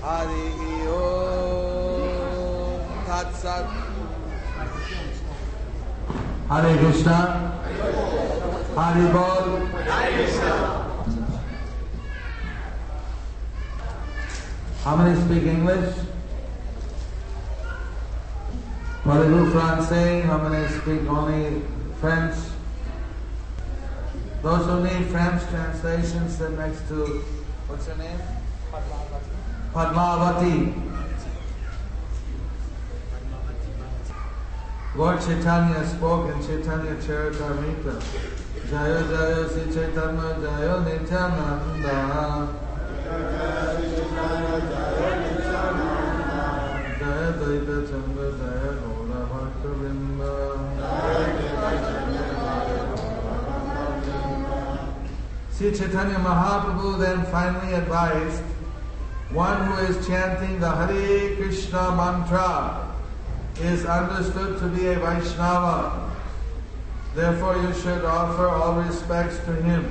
Harihi Om Tat Sat. Hare Krishna. Hari Bol. Hare Krishna. How many speak English? Parlez-vous français? How many speak only French? Those who need French translation sit next to, what's her name? Padmavati. Lord Chaitanya spoke in Chaitanya Charitamrita. Jaya Jaya Sri Chaitanya Jaya Nityananda. Jaya Daita Chandra Jaya Gaura Bhakta Vrinda. Sri Chaitanya Mahaprabhu then finally advised, one who is chanting the Hare Krishna mantra is understood to be a Vaishnava. Therefore you should offer all respects to him.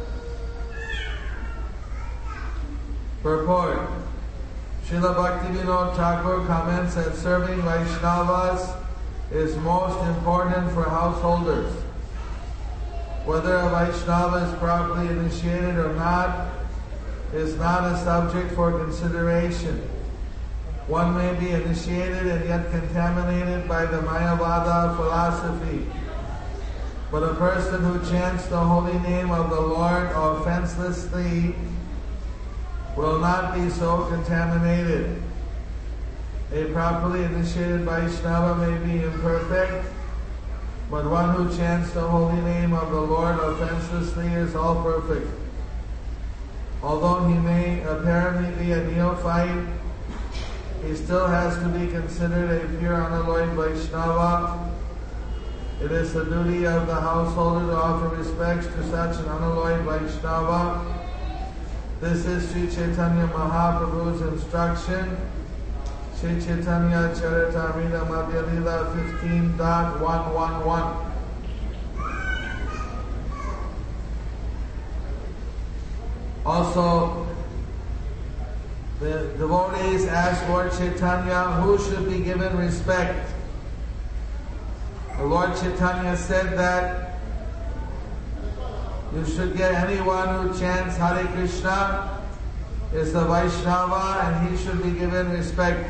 Purport. Srila Bhaktivinoda Thakur comments that serving Vaishnavas is most important for householders. Whether a Vaishnava is properly initiated or not is not a subject for consideration. One may be initiated and yet contaminated by the Mayavada philosophy. But a person who chants the holy name of the Lord offenselessly will not be so contaminated. A properly initiated Vaishnava may be imperfect, but one who chants the holy name of the Lord offenselessly is all perfect. Although he may apparently be a neophyte, he still has to be considered a pure unalloyed Vaishnava. It is the duty of the householder to offer respects to such an unalloyed Vaishnava. This is Sri Chaitanya Mahaprabhu's instruction. Sri Chaitanya Charitamrita Madhya Lila 15.111. Also, the devotees asked Lord Chaitanya who should be given respect. The Lord Chaitanya said that you should get anyone who chants Hare Krishna is a Vaishnava and he should be given respect.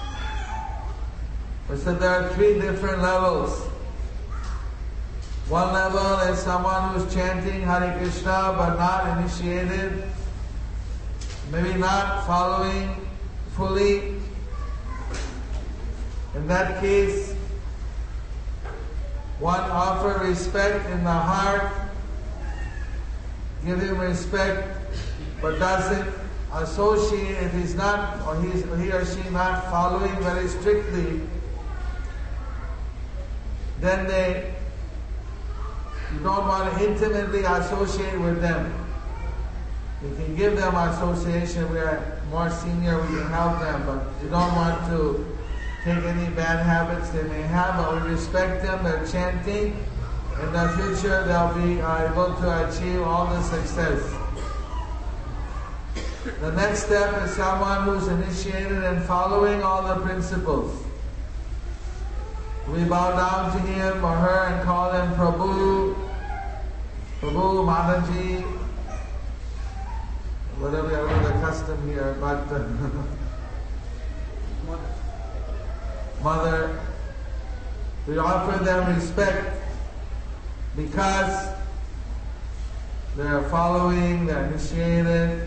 We said there are three different levels. One level is someone who's chanting Hare Krishna but not initiated, maybe not following fully. In that case, one offer respect in the heart, give him respect, but doesn't associate, if he's not, or he or she not following very strictly, then you don't want to intimately associate with them. You can give them association, we are more senior, we can help them, but you don't want to take any bad habits they may have, but we respect them, they're chanting. In the future, they'll be able to achieve all the success. The next step is someone who's initiated and following all the principles. We bow down to him or her and call them Prabhu, Prabhu, Mataji, whatever the custom here, but Mother. We offer them respect because they're following, they're initiated.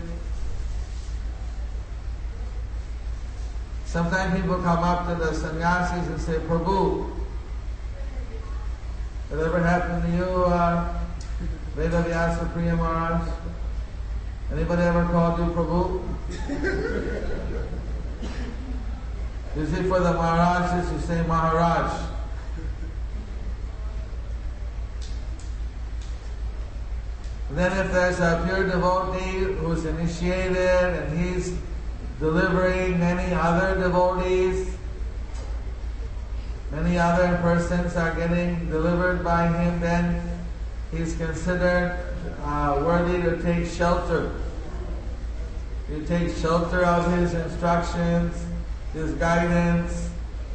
Sometimes people come up to the sannyasis and say, Prabhu. Has it ever happened to you, Vedavyasa Priya Maharaj? Anybody ever called you Prabhu? Usually for the Maharajas, you say Maharaj. And then if there's a pure devotee who's initiated and he's delivering many other devotees, many other persons are getting delivered by him, then he's considered worthy to take shelter. You take shelter of his instructions, his guidance.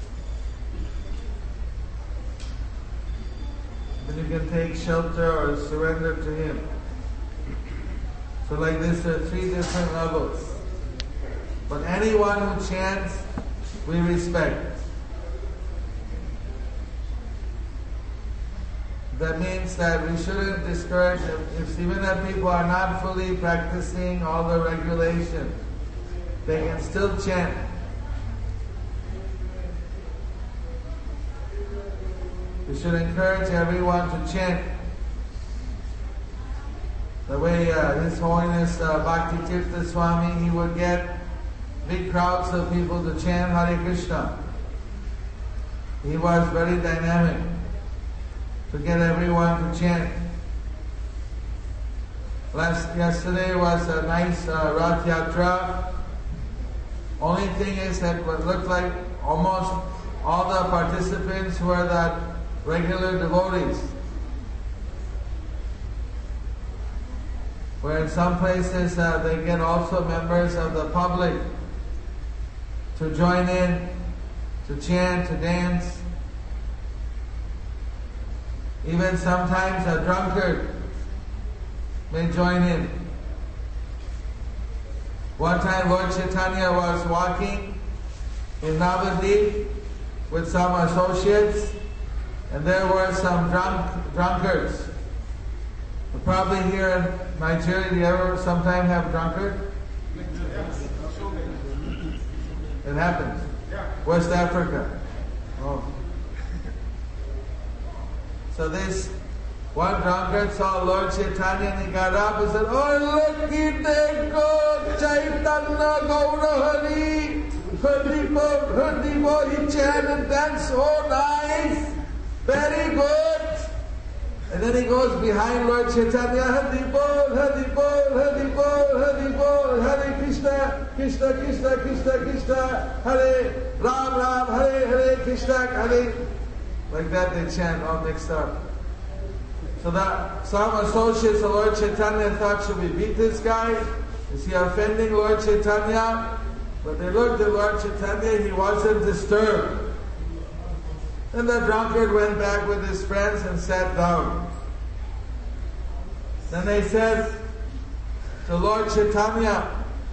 Then you can take shelter or surrender to him. So like this, there are 3 different levels. But anyone who chants, we respect. That means that we shouldn't discourage if even if people are not fully practicing all the regulations, they can still chant. We should encourage everyone to chant. The way His Holiness Bhakti Tirtha Swami, he would get big crowds of people to chant Hare Krishna. He was very dynamic to get everyone to chant. Yesterday was a nice Rath Yatra. Only thing is that what looked like almost all the participants were that regular devotees. Where in some places they get also members of the public to join in, to chant, to dance. Even sometimes a drunkard may join in. One time Lord Chaitanya was walking in Navadvip with some associates, and there were some drunkards. Probably here in Nigeria, do you ever sometime have drunkard? It happens. West Africa. Oh. So this one drunkard saw Lord Chaitanya and he got up and said, "Oh, look, go, Chaitanya Gaura Hari, Haribo, he chanted, that's so nice, very good." And then he goes behind Lord Chaitanya, Haribo, Haribo, Haribo, Haribo, Hare Krishna, Krishna, Krishna, Krishna, Krishna, Hare Ram, Ram, Hare, Hare Krishna, Hare. Like that they chant all mixed up. So that some associates of Lord Chaitanya thought, should we beat this guy? Is he offending Lord Chaitanya? But they looked at Lord Chaitanya, he wasn't disturbed. Then the drunkard went back with his friends and sat down. Then they said to Lord Chaitanya,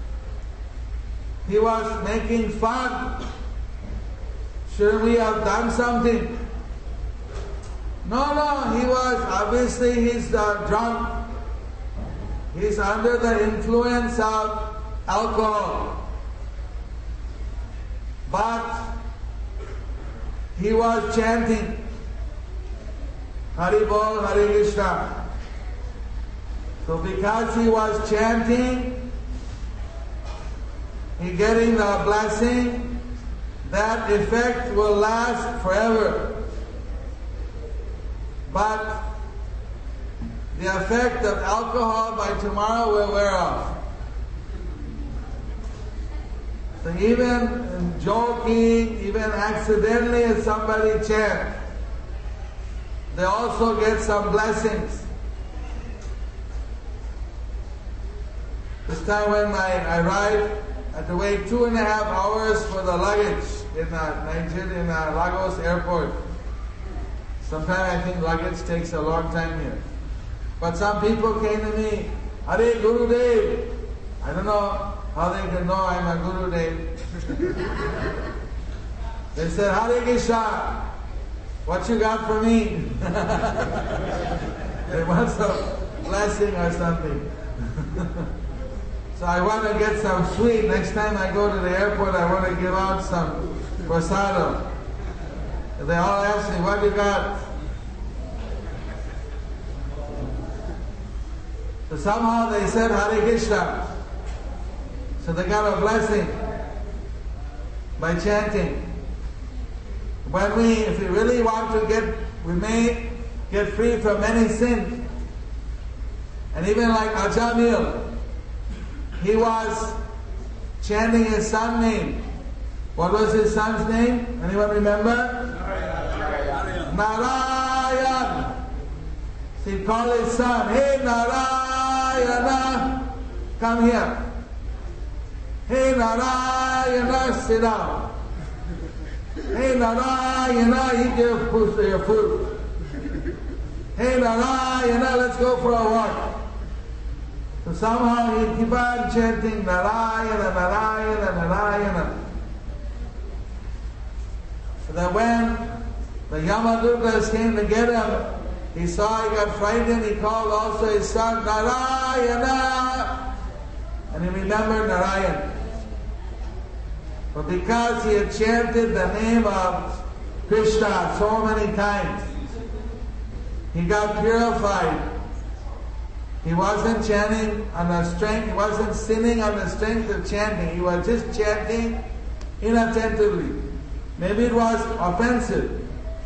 he was making fun. Should we have done something? No, he was, obviously he's drunk. He's under the influence of alcohol. But he was chanting Haribol, Hare Krishna. So because he was chanting, he getting the blessing, that effect will last forever. But the effect of alcohol by tomorrow will wear off. So even in joking, even accidentally if somebody chants, they also get some blessings. This time when I arrived, I had to wait 2.5 hours for the luggage in Nigeria, in Lagos airport. Sometimes I think luggage takes a long time here. But some people came to me, Hare Gurudev. I don't know how they can know I'm a Gurudev. They said, Hare Krishna, what you got for me? They want some blessing or something. So I want to get some sweet. Next time I go to the airport, I want to give out some prasadam. And they all ask me, what you got? So somehow they said Hare Krishna. So they got a blessing by chanting. If we really want to we may get free from any sin. And even like Ajamil, he was chanting his son's name. What was his son's name? Anyone remember? Narayan. So he called his son, hey Narayana, come here. Hey Narayana, sit down. Hey Narayana, eat your food. Hey Narayana, let's go for a walk. So somehow he'd keep on chanting Narayana, Narayana, Narayana. So that when the Yamadurgas came to get him, he saw he got frightened, he called also his son Narayana, and he remembered Narayan. But because he had chanted the name of Krishna so many times, he got purified. He wasn't chanting on the strength, he wasn't sinning on the strength of chanting, he was just chanting inattentively. Maybe it was offensive,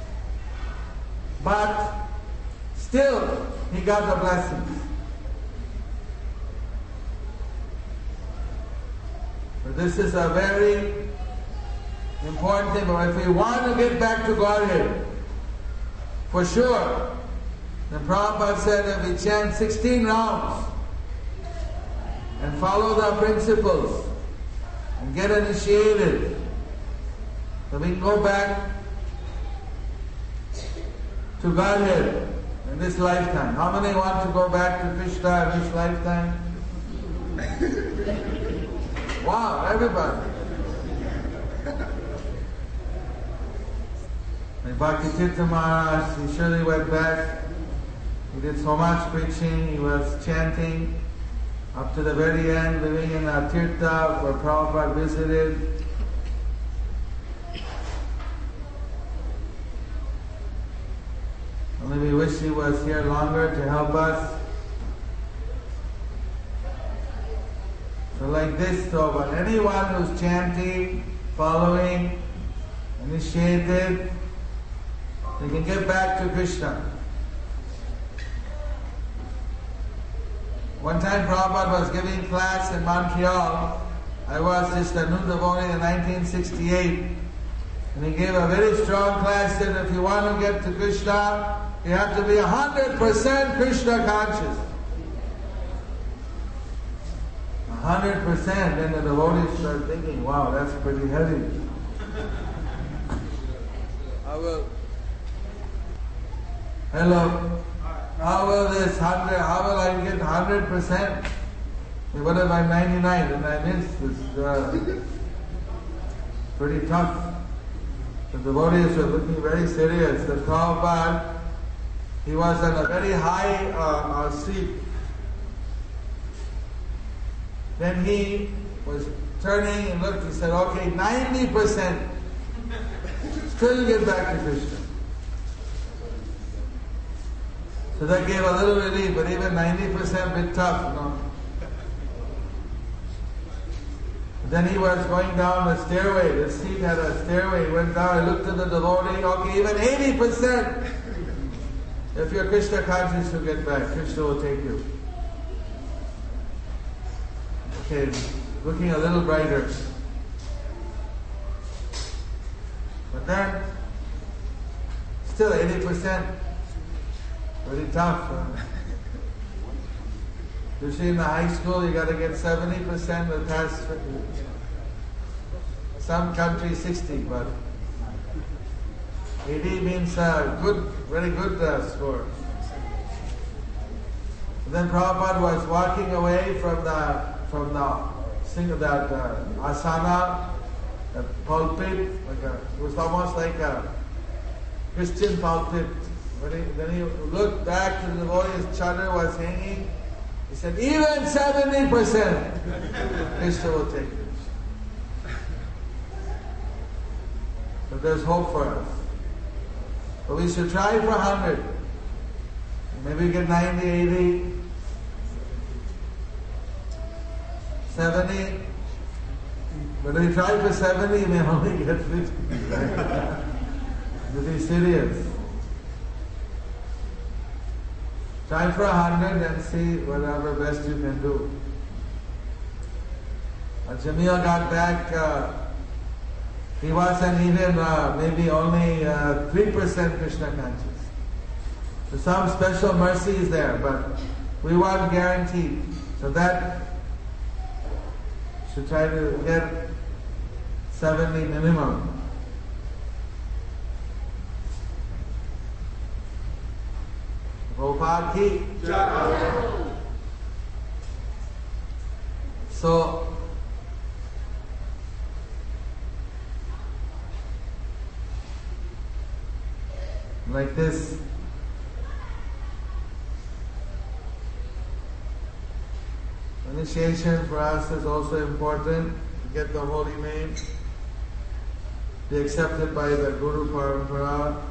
but still he got the blessings. So this is a very important thing. But if we want to get back to Godhead, for sure, then Prabhupada said if we chant 16 rounds and follow the principles and get initiated, then we can go back to Godhead in this lifetime. How many want to go back to Krishna in this lifetime? Wow, everybody. And Bhaktitirtha Maharaj, he surely went back. He did so much preaching, he was chanting up to the very end, living in a tirtha where Prabhupada visited. Only we wish he was here longer to help us. So like this, so but anyone who's chanting, following, initiated, they can get back to Krishna. One time Prabhupada was giving class in Montreal. I was just a new devotee in 1968. And he gave a very strong class that if you want to get to Krishna, you have to be 100% Krishna conscious. 100%. Then the devotees start thinking, wow, that's pretty heavy. Hello. How will I get 100%? What if I'm 99 and I miss this? Pretty tough. The devotees were looking very serious. The Prabhupada, he was on a very high seat. Then he was turning and looked, he said, okay, 90%. Still get back to Krishna. So that gave a little relief, but even 90% a bit tough, you know. Then he was going down the stairway. The seat had a stairway. He went down. I looked at the devotee. Okay, even 80%. If you're Krishna conscious, you'll get back. Krishna will take you. Okay, looking a little brighter. But then, still 80%. Very tough. Usually in the high school, you got to get 70% of the test. Some countries 60, but 80 means good, very good score. And then Prabhupada was walking away from the asana, the pulpit. It was almost like a Christian pulpit. Then he looked back to the devotee's chadar was hanging. He said, even 70%, Krishna will take it. So there's hope for us. But we should try for 100. Maybe get 90, 80, 70. But if we try for 70, we may only get 50. To be serious. Try for 100 and see whatever best you can do. Jamil got back, he wasn't even maybe only 3% Krishna conscious. So some special mercy is there, but we want guaranteed. So that should try to get 70 minimum. Prabhupada ki. So, like this, initiation for us is also important to get the holy name, be accepted by the Guru Parampara.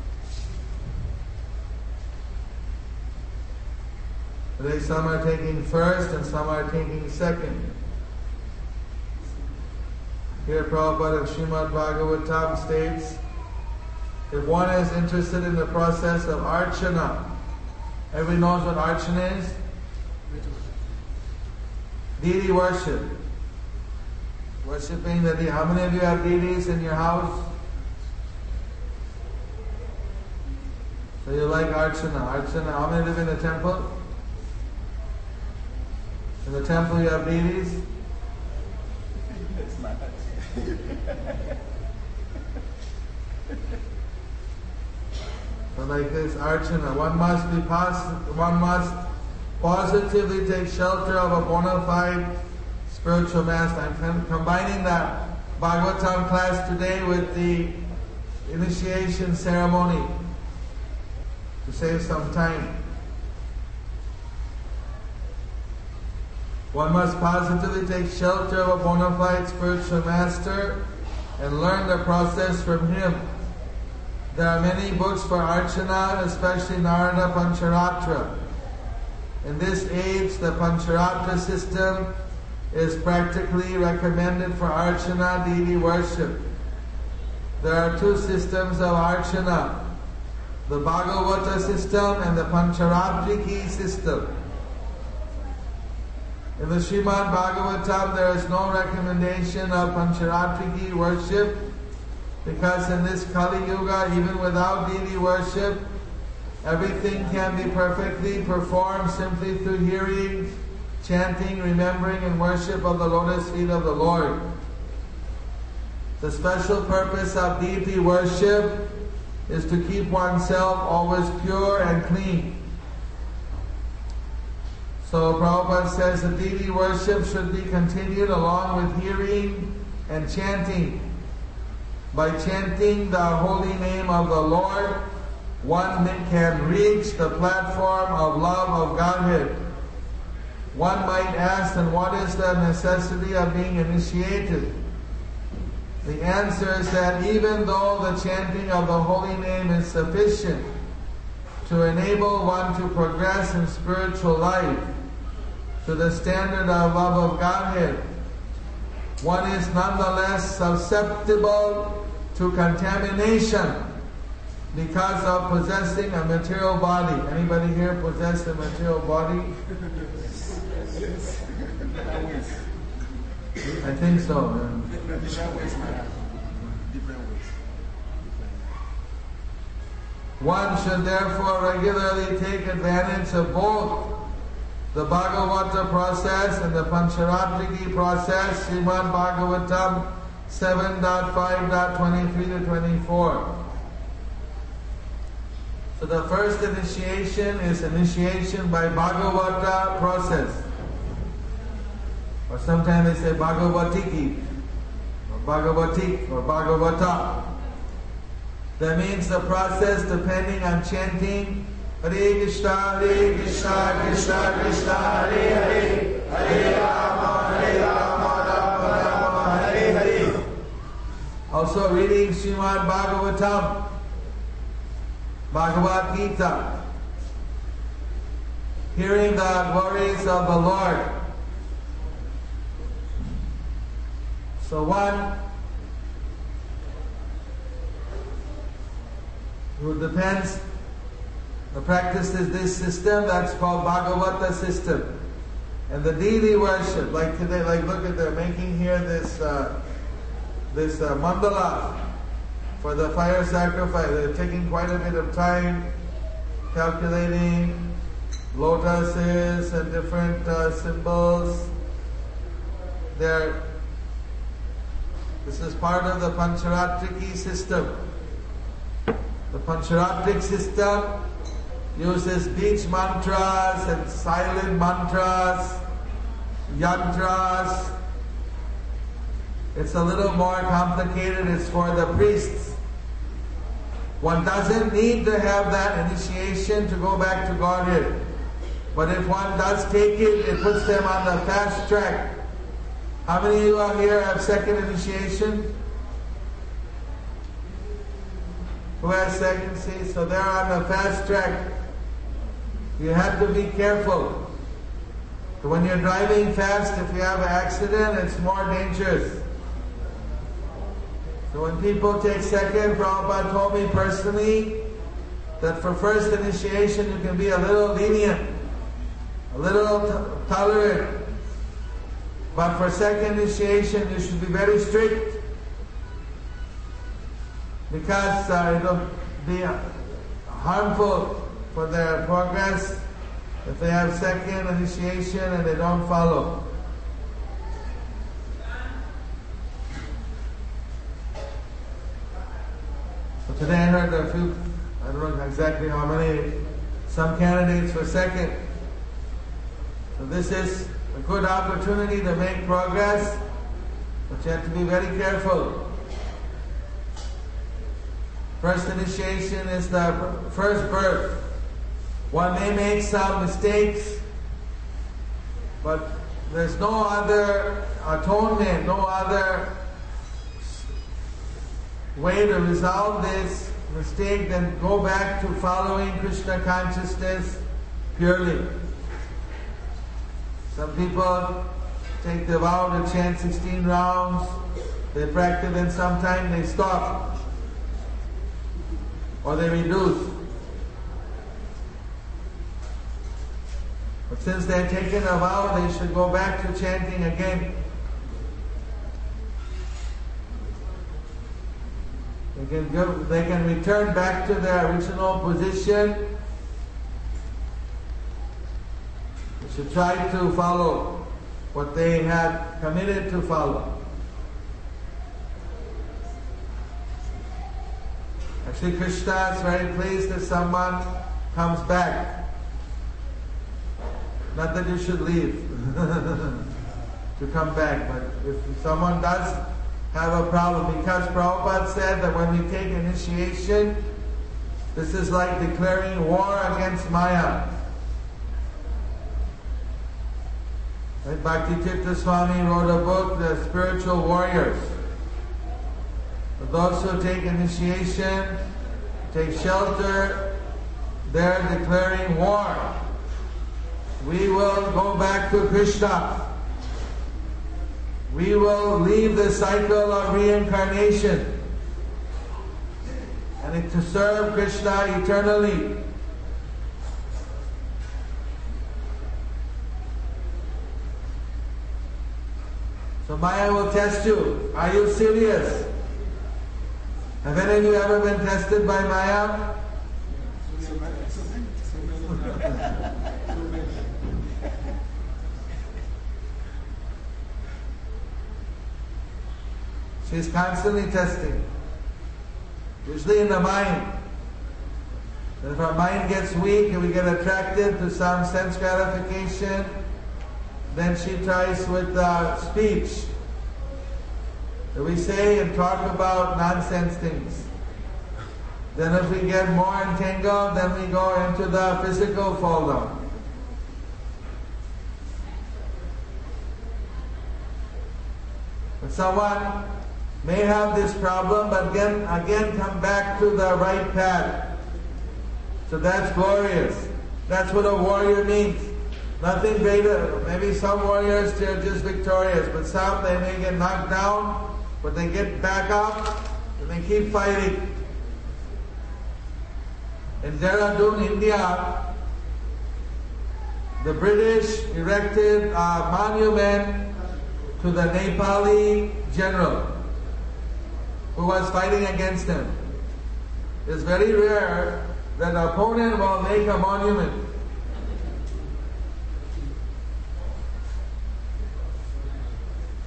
Today some are taking first and some are taking second. Here Prabhupada of Srimad Bhagavatam states, if one is interested in the process of archana, everybody knows what archana is? Deity worship. Worshipping the deity. How many of you have deities in your house? So you like archana. Archana. How many live in the temple? In the temple you have deities? So like this archana, one must positively take shelter of a bona fide spiritual master. I'm combining that Bhagavatam class today with the initiation ceremony to save some time. One must positively take shelter of a bona fide spiritual master and learn the process from him. There are many books for Archana, especially Narada Pancharatra. In this age, the Pancharatra system is practically recommended for Archana deity worship. There are two systems of Archana, the Bhagavata system and the Pancharatriki system. In the Srimad Bhagavatam, there is no recommendation of Pancharatriki worship, because in this Kali Yuga, even without deity worship, everything can be perfectly performed simply through hearing, chanting, remembering, and worship of the lotus feet of the Lord. The special purpose of deity worship is to keep oneself always pure and clean. So Prabhupada says that deity worship should be continued along with hearing and chanting. By chanting the holy name of the Lord, one can reach the platform of love of Godhead. One might ask, then what is the necessity of being initiated? The answer is that even though the chanting of the holy name is sufficient to enable one to progress in spiritual life to the standard of love of Godhead, one is nonetheless susceptible to contamination because of possessing a material body. Anybody here possess a material body? I think so, man. One should therefore regularly take advantage of both the Bhagavata process and the Pancharatriki process, Srimad Bhagavatam 7.5.23 to 24. So the first initiation is initiation by Bhagavata process. Or sometimes they say Bhagavatiki, or Bhagavatik, or Bhagavata. That means the process depending on chanting Hare Krishna, Krishna Krishna, Hare Hare, Hare Rama, Rama Rama, Hare Hare. Also reading Srimad Bhagavatam, Bhagavad Gita, hearing the glories of the Lord. So one who depends, the practice is this system that's called Bhagavata system. And the deity worship, like today, like look at, they're making here this mandala for the fire sacrifice. They're taking quite a bit of time calculating lotuses and different symbols. this is part of the Pancharatriki system. The Pancharatric system uses beach mantras and silent mantras, yantras. It's a little more complicated. It's for the priests. One doesn't need to have that initiation to go back to Godhead. But if one does take it, it puts them on the fast track. How many of you out here have second initiation? Who has second? See, so they're on the fast track. You have to be careful. When you're driving fast, if you have an accident, it's more dangerous. So when people take second, Prabhupada told me personally that for first initiation you can be a little lenient, a little tolerant. But for second initiation you should be very strict, because it will be harmful for their progress if they have second initiation and they don't follow. So today I heard a few, I don't know exactly how many, some candidates for second. So this is a good opportunity to make progress, but you have to be very careful. First initiation is the first birth. One may make some mistakes, but there's no other atonement, no other way to resolve this mistake than go back to following Krishna consciousness purely. Some people take the vow to chant 16 rounds, they practice, and sometime they stop or they reduce. But since they're taken a vow, they should go back to chanting again. They can return back to their original position. They should try to follow what they had committed to follow. Actually, Krishna is very pleased if someone comes back. Not that you should leave to come back, but if someone does have a problem, because Prabhupada said that when we take initiation, this is like declaring war against Maya. Right? Bhakti-tirtha Swami wrote a book, The Spiritual Warriors. For those who take initiation, take shelter, they're declaring war. We will go back to Krishna. We will leave the cycle of reincarnation and to serve Krishna eternally. So Maya will test you. Are you serious? Have any of you ever been tested by Maya? She's constantly testing. Usually in the mind. If our mind gets weak and we get attracted to some sense gratification, then she tries with speech. So we say and talk about nonsense things. Then if we get more entangled, then we go into the physical fall down. But someone may have this problem, but again come back to the right path. So that's glorious. That's what a warrior means. Nothing greater. Maybe some warriors, they're just victorious, but some, they may get knocked down, but they get back up and they keep fighting. In Dehradun, India, the British erected a monument to the Nepali general who was fighting against him. It's very rare that an opponent will make a monument.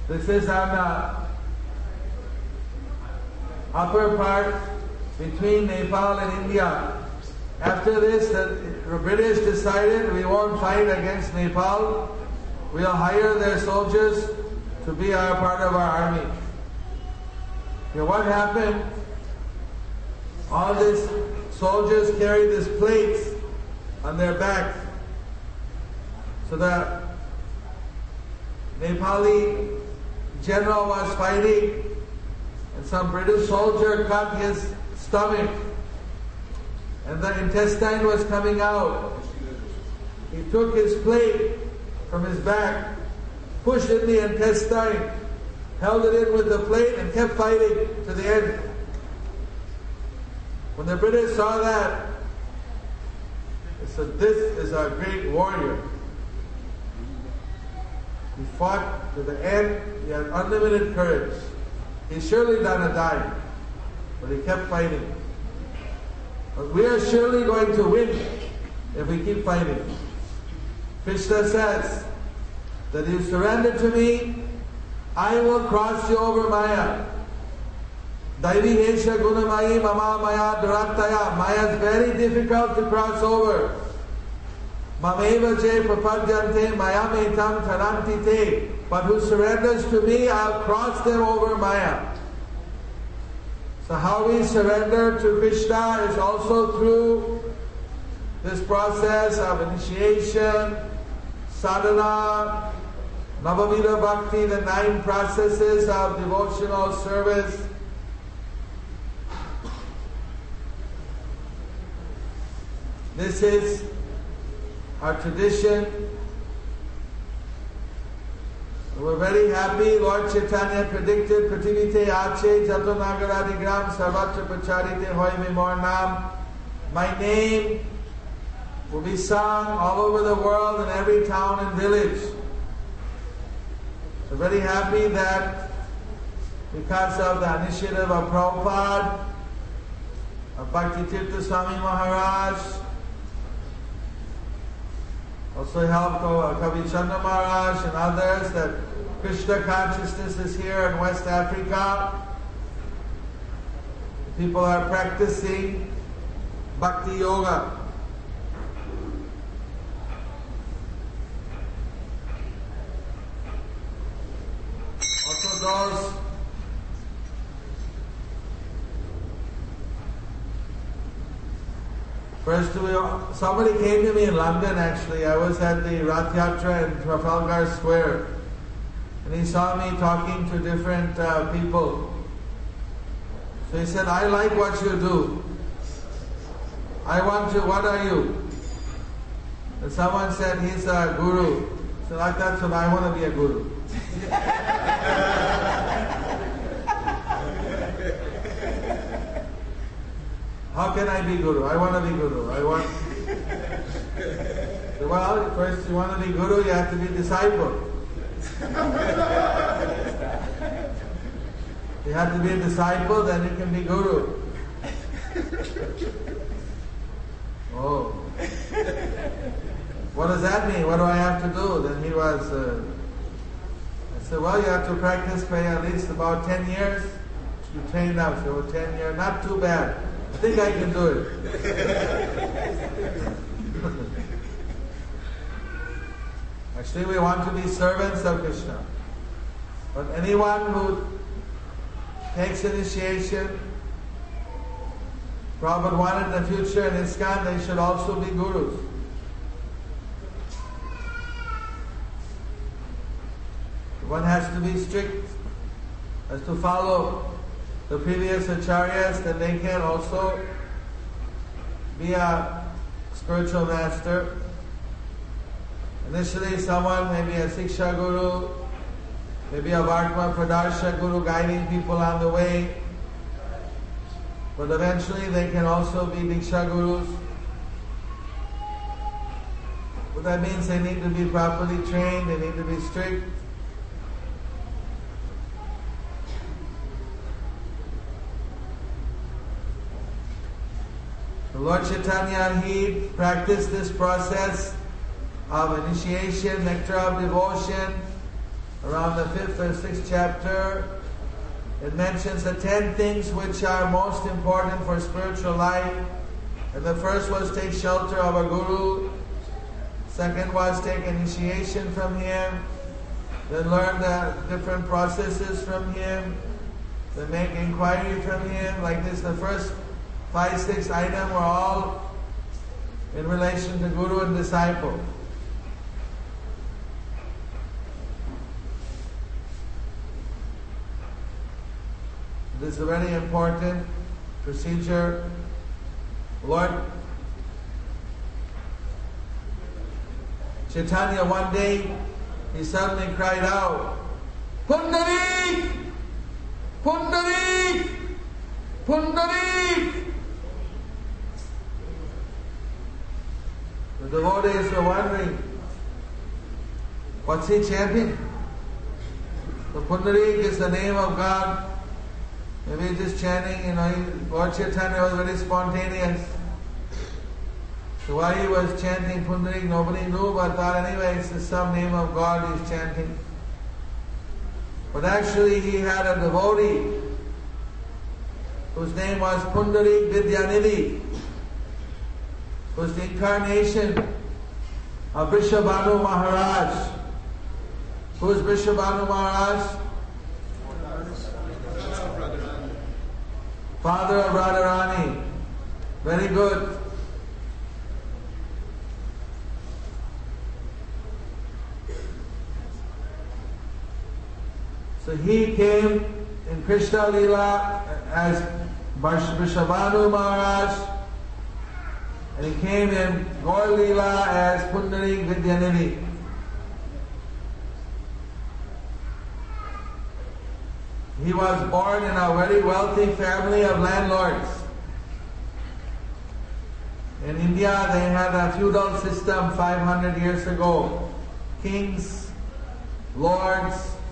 This is on the upper part between Nepal and India. After this, the British decided we won't fight against Nepal. We'll hire their soldiers to be part of our army. Okay, what happened? All these soldiers carried these plates on their back. So the Nepali general was fighting, and some British soldier cut his stomach, and the intestine was coming out. He took his plate from his back, pushed in the intestine, held it in with the plate, and kept fighting to the end. When the British saw that, they said, "This is a great warrior. He fought to the end. He had unlimited courage. He's surely gonna die, but he kept fighting. But we are surely going to win if we keep fighting." Krishna says that you surrender to me, I will cross you over Maya. Daivi Hesha Gunamayi Mama Maya Durataya. Maya is very difficult to cross over. Mameva Je Prapadyante Maya Metam Taranti Te. But who surrenders to me, I'll cross them over Maya. So how we surrender to Krishna is also through this process of initiation, sadhana, Navamida Bhakti, the 9 processes of devotional service. This is our tradition. We're very happy. Lord Chaitanya predicted, Prativite Ache Jato Nagaradigram Sarvatra Pacharite Hoy Mimor Nam. My name will be sung all over the world in every town and village. We're very happy that because of the initiative of Prabhupada, of Bhakti Tirtha Swami Maharaj, also helped Kavi Chandra Maharaj and others, that Krishna consciousness is here in West Africa. People are practicing Bhakti Yoga. Also those somebody came to me in London actually. I was at the Rath Yatra in Trafalgar Square, and he saw me talking to different people. So he said, "I like what you do. I want to, what are you?" And someone said, "He's a guru." So like that, so I want to be a guru. How can I be guru? I want to be guru. Well, first you want to be guru, you have to be disciple. You have to be a disciple, then you can be guru. Oh. What does that mean? What do I have to do? Then he was, I said, well, you have to practice for at least about 10 years. You train up, so 10 years, not too bad. I think I can do it. Actually, we want to be servants of Krishna. But anyone who takes initiation, Prabhupada wanted in the future in ISKCON, they should also be gurus. One has to be strict, has to follow the previous acharyas, then they can also be a spiritual master. Initially someone may be a Siksha Guru, maybe a Vartma Pradarsha Guru guiding people on the way, but eventually they can also be Diksha Gurus. What that means, they need to be properly trained, they need to be strict. Lord Chaitanya, he practiced this process of initiation, nectar of devotion, around the 5th or 6th chapter, it mentions the 10 things which are most important for spiritual life. And the first was take shelter of a guru. Second was take initiation from him. Then learn the different processes from him. Then make inquiry from him. Like this, the first 5, 6 items were all in relation to guru and disciple. This is a very important procedure. Lord Chaitanya, one day, he suddenly cried out, "Pundarik! Pundarik! Pundarik!" The devotees were wondering, what's he chanting? So Pundarik is the name of God. Maybe just chanting, Lord Chaitanya was very spontaneous. So why he was chanting Pundarik, nobody knew, but thought anyway, it's just some name of God he's chanting. But actually he had a devotee whose name was Pundarik Vidyanidhi, who was the incarnation of Vrishabhanu Maharaj. Who is Vrishabhanu Maharaj? Father of Radharani. Very good. So he came in Krishna Leela as Vrishabhanu Maharaj, and he came in Gaur Leela as Pundarik Vidyanidhi. He was born in a very wealthy family of landlords. In India, they had a feudal system 500 years ago. Kings, lords,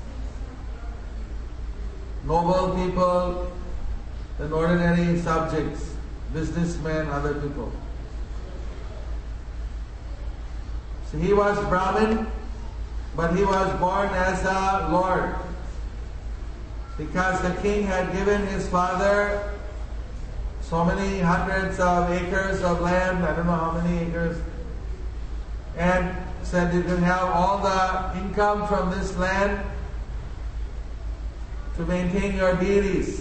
noble people, and ordinary subjects, businessmen, other people. So he was Brahmin, but he was born as a lord, because the king had given his father so many hundreds of acres of land, I don't know how many acres, and said you can have all the income from this land to maintain your deities.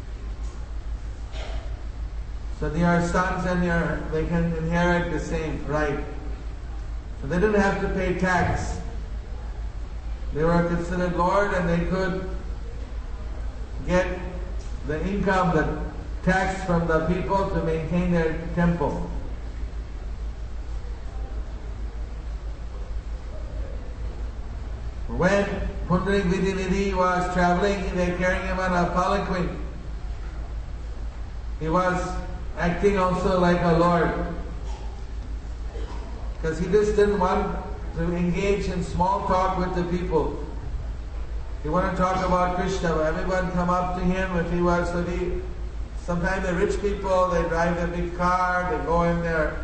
So your sons and they can inherit the same right. So they didn't have to pay tax. They were considered lord, and they could get the income, the tax from the people to maintain their temple. When Pundarik Vidyanidhi was traveling, they carried him on a palanquin. He was acting also like a lord, because he just didn't want to engage in small talk with the people. He wanted to talk about Krishna, but everyone come up to him if he was, sometimes the rich people, they drive their big car, they go in there.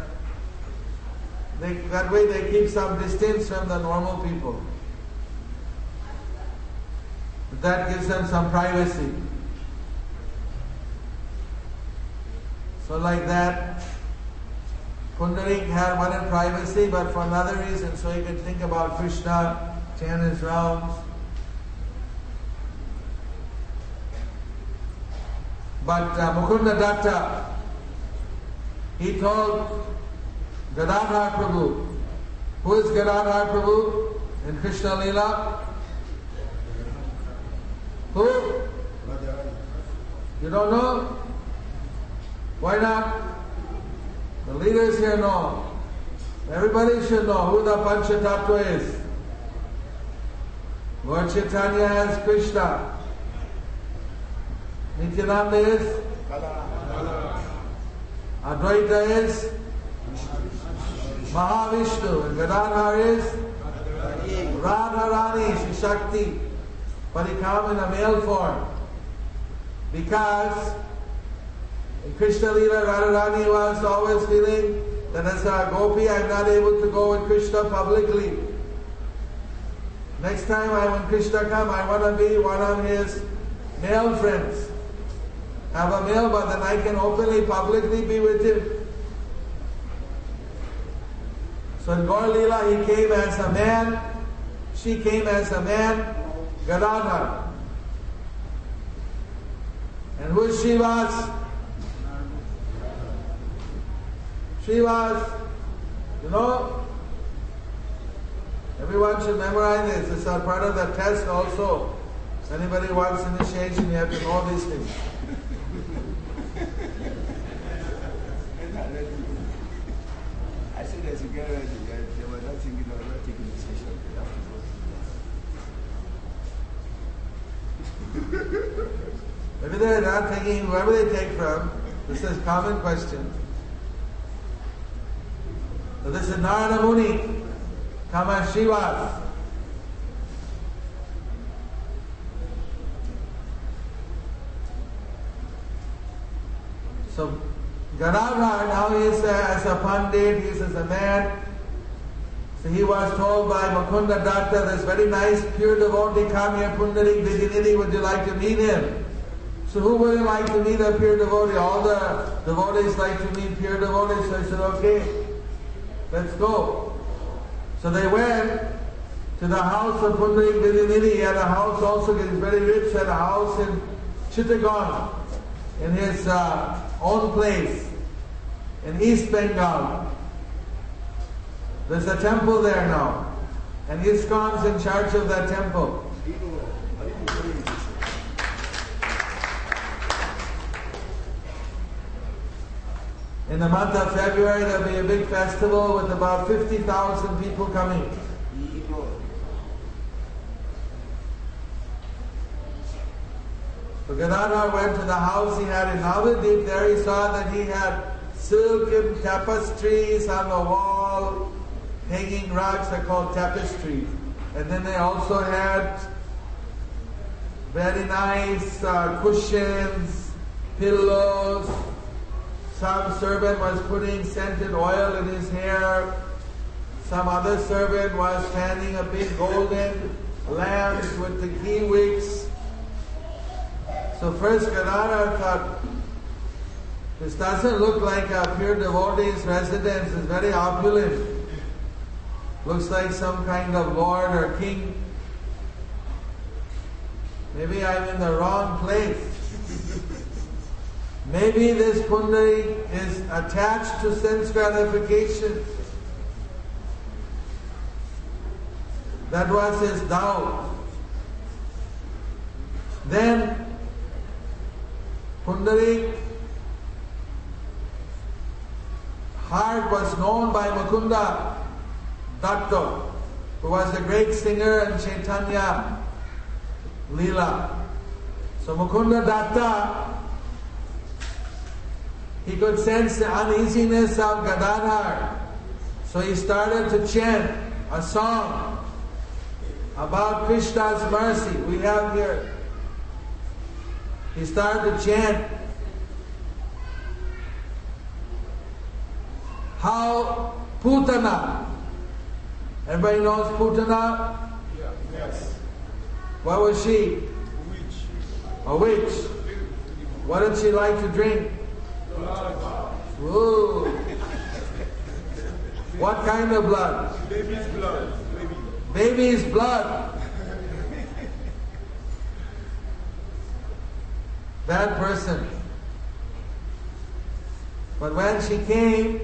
That way they keep some distance from the normal people. But that gives them some privacy. So like that, Pundarik had one in privacy, but for another reason, so he could think about Krishna, chant his rounds. But Mukunda Datta, he told Gadadhar Prabhu. Who is Gadadhar Prabhu in Krishna Leela? Who? You don't know? Why not? The leaders here know. Everybody should know who the Panchatattva is. Lord Chaitanya is Krishna. Nityananda is Advaita is Mahavishnu, and Gadadhar is Radharani, Shri Shakti, but he come in a male form, because in Krishna Leela, Radharani was always feeling that as a gopi I am not able to go with Krishna publicly. Next time when Krishna come, I want to be one of his male friends. Have a male, but then I can openly, publicly be with him. So in Gaur Leela, he came as a man, she came as a man, Gadadhar. And who is Srivas? Srivas, you know, everyone should memorize this. It's a part of the test also. If anybody wants initiation, you have to know these things. I said as you get ready, they were not thinking of not taking initiation. They have to go. Maybe they're not taking, whoever they take from, this is a common question. So this is Narada Muni, come as Srivas. So Gadadhar, now he is as a pandit, he is as a man. So he was told by Mukunda Datta, this very nice pure devotee, come here, Pundarik Vidyanidhi, would you like to meet him? So who wouldn't like to meet a pure devotee? All the devotees like to meet pure devotees. So I said, okay, let's go. So they went to the house of Pundarik Vidyanidhi. He had a house also, he was very rich, had a house in Chittagong, in his own place, in East Bengal. There's a temple there now, and ISKCON's in charge of that temple. In the month of February, there'll be a big festival with about 50,000 people coming. So Gadadhar went to the house he had in Navadip. There he saw that he had silken tapestries on the wall, hanging rugs are called tapestries. And then they also had very nice cushions, pillows. Some servant was putting scented oil in his hair. Some other servant was fanning a big golden lamp with the ghee wicks. So first Gadadhar thought, this doesn't look like a pure devotee's residence. It's very opulent. Looks like some kind of lord or king. Maybe I'm in the wrong place. Maybe this Pundarik is attached to sense gratification. That was his doubt. Then Pundarik heart was known by Mukunda Datta, who was a great singer in Chaitanya Leela. So Mukunda Datta, he could sense the uneasiness of Gadadhar. So he started to chant a song about Krishna's mercy. We have here. He started to chant how Putana. Everybody knows Putana? Yeah. Yes. What was she? A witch. What did she like to drink? Whoa. What kind of blood? Baby's blood. Baby's blood. That person. But when she came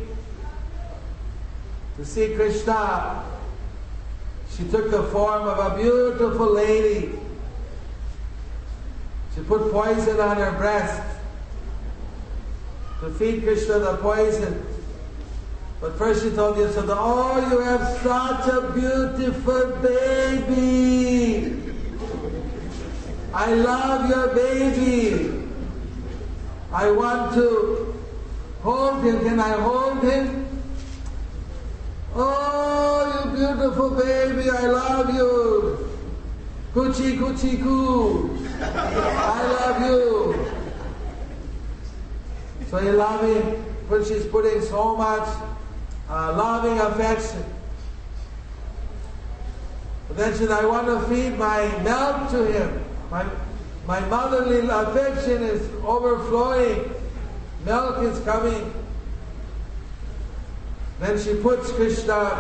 to see Krishna, she took the form of a beautiful lady. She put poison on her breast to feed Krishna the poison. But first she told Yashoda, oh, you have such a beautiful baby. I love your baby. I want to hold him. Can I hold him? Oh, you beautiful baby, I love you. Kuchi, kuchi, koo. I love you. So you love him, but she's putting so much loving affection. But then she said, I want to feed my milk to him. My motherly affection is overflowing. Milk is coming. Then she puts Krishna's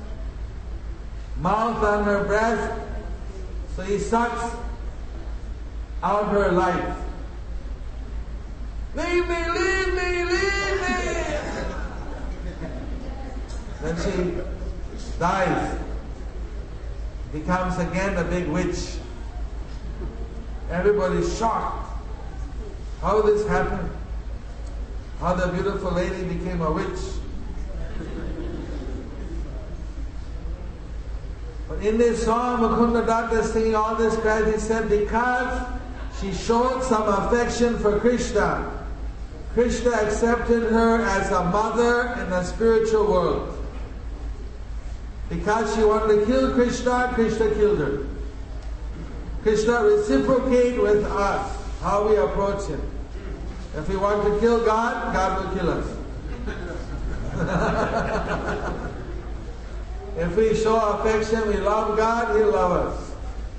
mouth on her breast, so he sucks out her life. Leave me, leave me, leave me! Then she dies. Becomes again a big witch. Everybody's shocked. How this happened? How the beautiful lady became a witch. But in this song, Mukunda Datta is singing all this credit. He said, because she showed some affection for Krishna, Krishna accepted her as a mother in the spiritual world. Because she wanted to kill Krishna, Krishna killed her. Krishna reciprocate with us, how we approach him. If we want to kill God, God will kill us. If we show affection, we love God, He'll love us.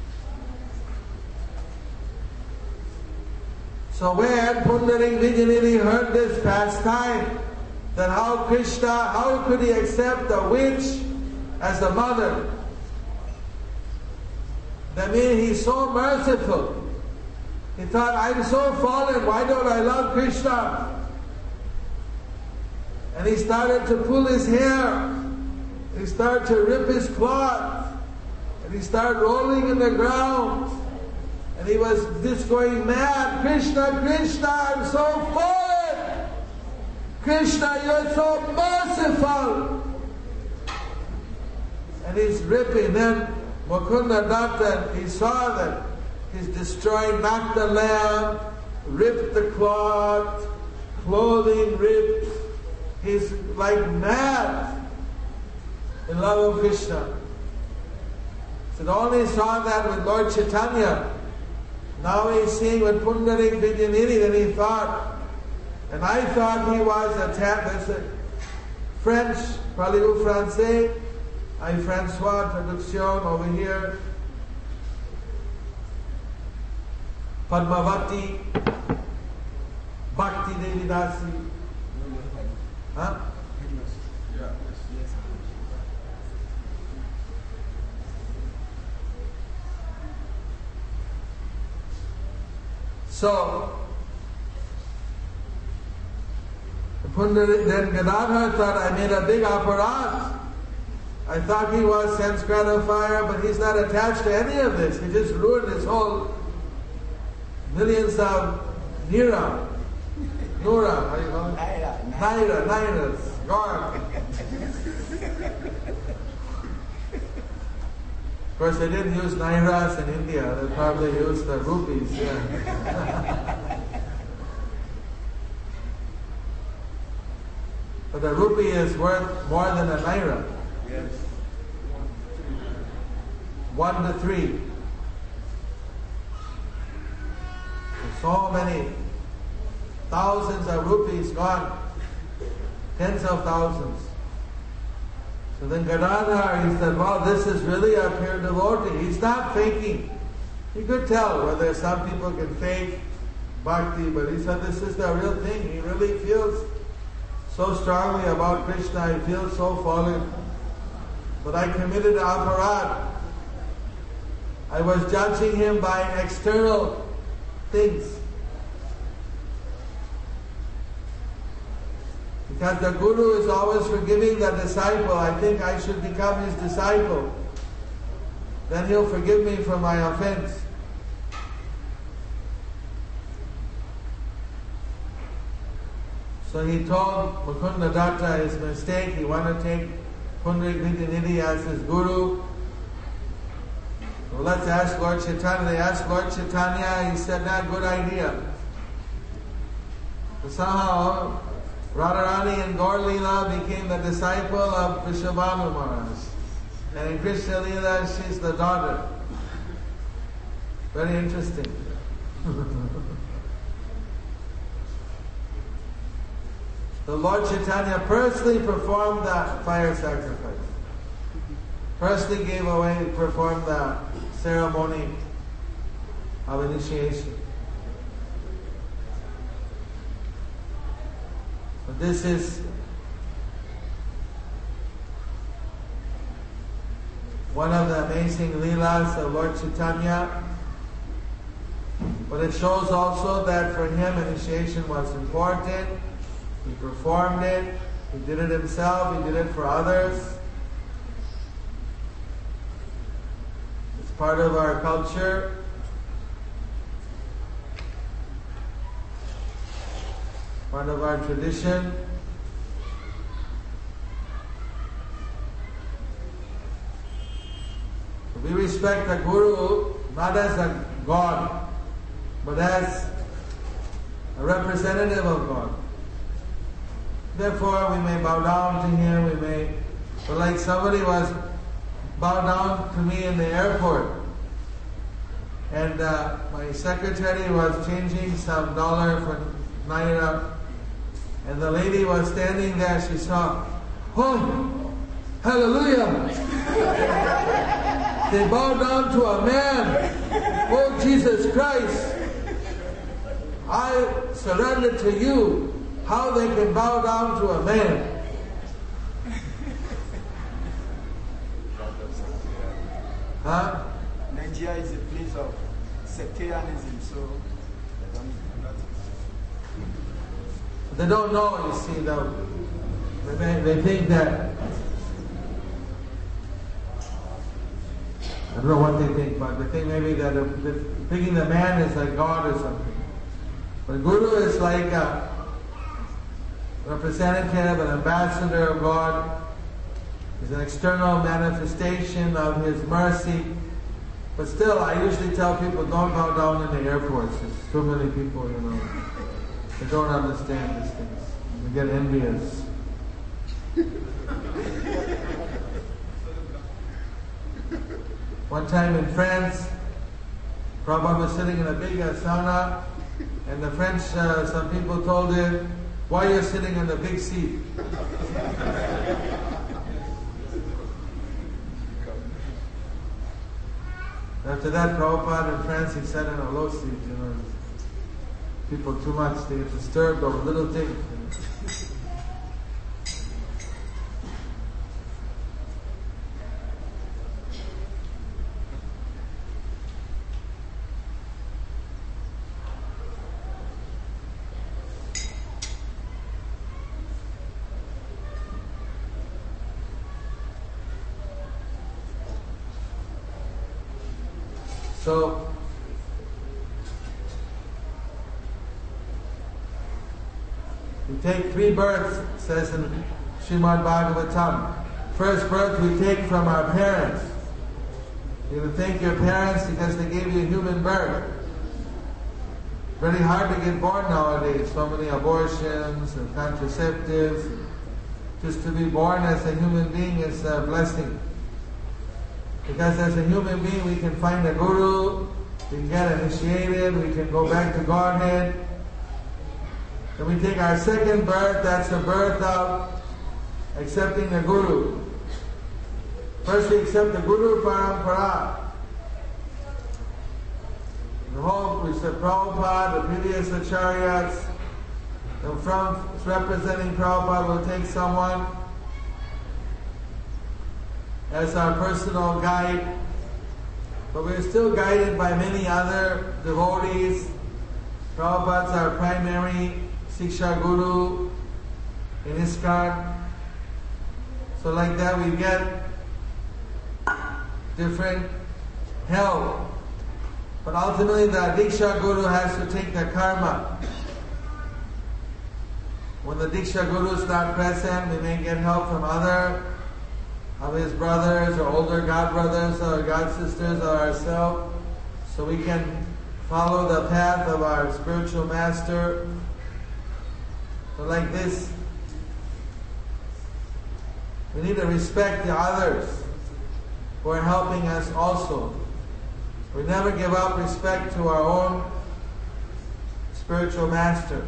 So when Pundarik Vijayanidhi heard this pastime, that how could he accept a witch as a mother? That means he's so merciful. He thought, I'm so fallen, why don't I love Krishna? And he started to pull his hair. He started to rip his cloth. And he started rolling in the ground. And he was just going mad. Krishna, Krishna, I'm so fallen. Krishna, you're so merciful. And he's ripping. Then Mukunda Datta, he saw that he's destroyed, knocked the lamp, ripped the cloth, clothing ripped. He's like mad in love of Krishna. So only saw that with Lord Chaitanya. Now he's seeing with Pundarik Vijayanidhi, and he thought, and I thought he was there's a French, parlez-vous français? I'm François, traduction over here. Padmavati, Bhakti Devi Dasi. Huh? So, then Gadadhar thought, I made a big aparat. I thought he was sense gratifier, but he's not attached to any of this. He just ruined his whole millions of Nura, how do you call it? Nairas, gone. Of course, they didn't use Nairas in India. They probably used the rupees, yeah. But the rupee is worth more than a Naira. Yes. 1 to 3. So many thousands of rupees gone. Tens of thousands. So then Gadadhar, he said, wow, this is really a pure devotee. He's not faking. He could tell whether some people can fake bhakti, but he said this is the real thing. He really feels so strongly about Krishna. He feels so fallen. But I committed aparad. I was judging him by external things. Because the Guru is always forgiving the disciple. I think I should become his disciple. Then he'll forgive me for my offense. So he told Mukunda Datta his mistake. He wanted to take Pundarik Vijayanidhi as his Guru. Well, let's ask Lord Chaitanya. They asked Lord Chaitanya. He said, "Not good idea." So somehow, Radharani and Gaur Leela became the disciple of Vrishabhanu Maharaj. And in Krishna Leela, she's the daughter. Very interesting. The Lord Chaitanya personally performed the fire sacrifice. Firstly performed the ceremony of initiation. So this is one of the amazing leelas of Lord Chaitanya. But it shows also that for him initiation was important. He performed it. He did it himself. He did it for others. It's part of our culture. Part of our tradition. We respect the Guru not as a God, but as a representative of God. Therefore, we may bow down to him, but like somebody was bowed down to me in the airport, and my secretary was changing some dollar for naira, and the lady was standing there, she saw, oh, hallelujah! They bow down to a man. Oh, Jesus Christ, I surrender to you. How they can bow down to a man? Huh? Nigeria is a place of sectarianism, so they don't know, you see, though. They think that, I don't know what they think, but they think maybe that thinking the man is like God or something. But Guru is like a representative, an ambassador of God. He's an external manifestation of His mercy. But still, I usually tell people, don't bow down in the airports. There's too many people, they don't understand these things. They get envious. One time in France, Prabhupada was sitting in a big sauna, and the French, some people told him, why are you sitting in the big seat? After that, Prabhupada in France, he sat in a low seat, People too much, they get disturbed over little things. So, we take 3 births, it says in Srimad Bhagavatam. First birth we take from our parents. You have to thank your parents because they gave you a human birth. Very hard to get born nowadays. So many abortions and contraceptives. Just to be born as a human being is a blessing. Because as a human being we can find a Guru, we can get initiated, we can go back to Godhead. Then we take our second birth, that's the birth of accepting the Guru. First we accept the Guru Parampara. The whole, we said Prabhupada, the previous acharyas, and from representing Prabhupada we'll take someone as our personal guide, but we're still guided by many other devotees. Prabhupada's our primary Siksha Guru in ISKCON. So like that we get different help. But ultimately the Diksha Guru has to take the karma. When the Diksha Guru is not present, we may get help from other of his brothers or older god brothers or god sisters or ourselves, so we can follow the path of our spiritual master. So like this, we need to respect the others who are helping us also. We never give up respect to our own spiritual master.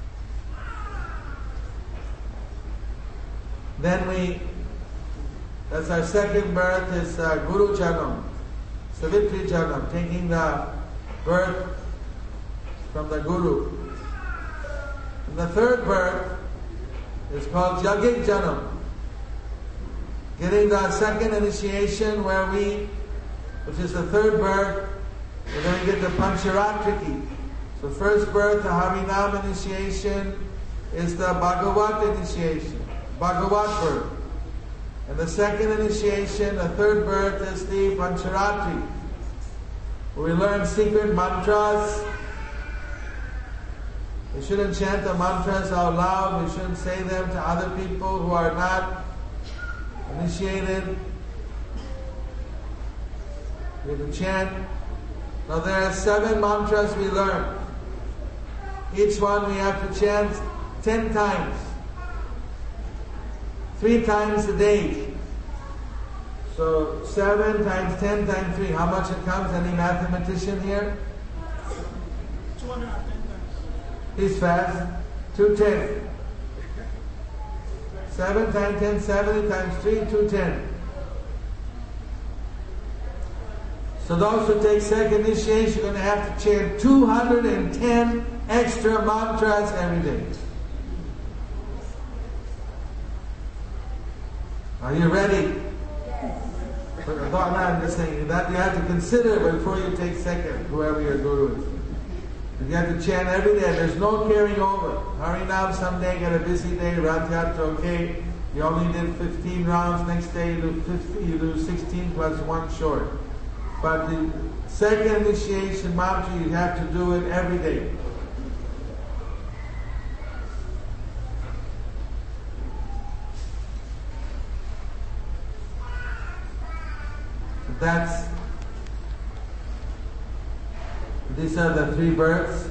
Then That's our second birth, is Guru Janam, Savitri Janam, taking the birth from the Guru. And the third birth is called Yagik Janam, getting the second initiation which is the third birth, and then we get the Pancharatriki. So first birth, the Harinam initiation, is the Bhagavat initiation, Bhagavat birth. And the second initiation, the third birth, is the Pancharatri, where we learn secret mantras. We shouldn't chant the mantras out loud. We shouldn't say them to other people who are not initiated. We have to chant. Now there are 7 mantras we learn. Each one we have to chant 10 times. 3 times a day. So 7 times 10 times 3. How much it comes? Any mathematician here? 210 times. He's fast. 210. 7 times 10, 70 times 3, 210. So those who take second initiation are going to have to chant 210 extra mantras every day. Are you ready? But I'm just saying that you have to consider before you take second, whoever your guru is. You have to chant every day. There's no carrying over. Harinam someday get a busy day, Rath Yatra, okay. You only did 15 rounds, next day you do 16 plus 1 short. But the second initiation mantra, you have to do it every day. So these are the 3 births.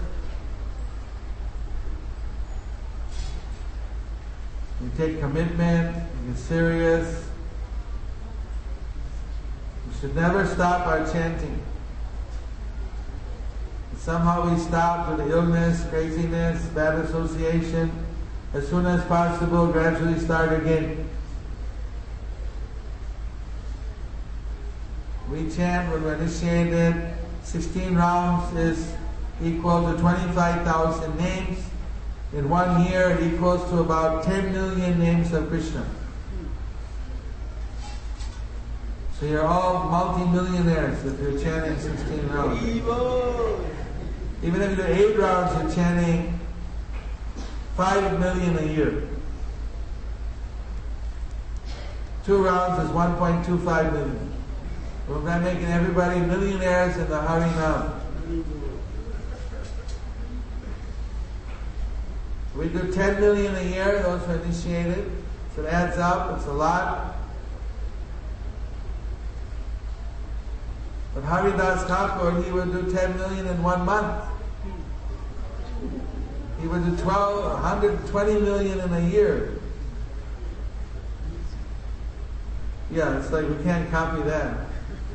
We take commitment, we get serious. We should never stop our chanting. If somehow we stop due to illness, craziness, bad association, as soon as possible, gradually start again. We chant when we're initiated. 16 rounds is equal to 25,000 names. In 1 year, it equals to about 10 million names of Krishna. So you're all multi-millionaires if you're chanting 16 rounds. Even if you do 8 rounds, you're chanting 5 million a year. 2 rounds is 1.25 million. We're making everybody millionaires in the Harinam. We do 10 million a year, those who are initiated. So it adds up, it's a lot. But Haridas Thakur, he would do 10 million in 1 month. He would do 120 million in a year. Yeah, it's like we can't copy that.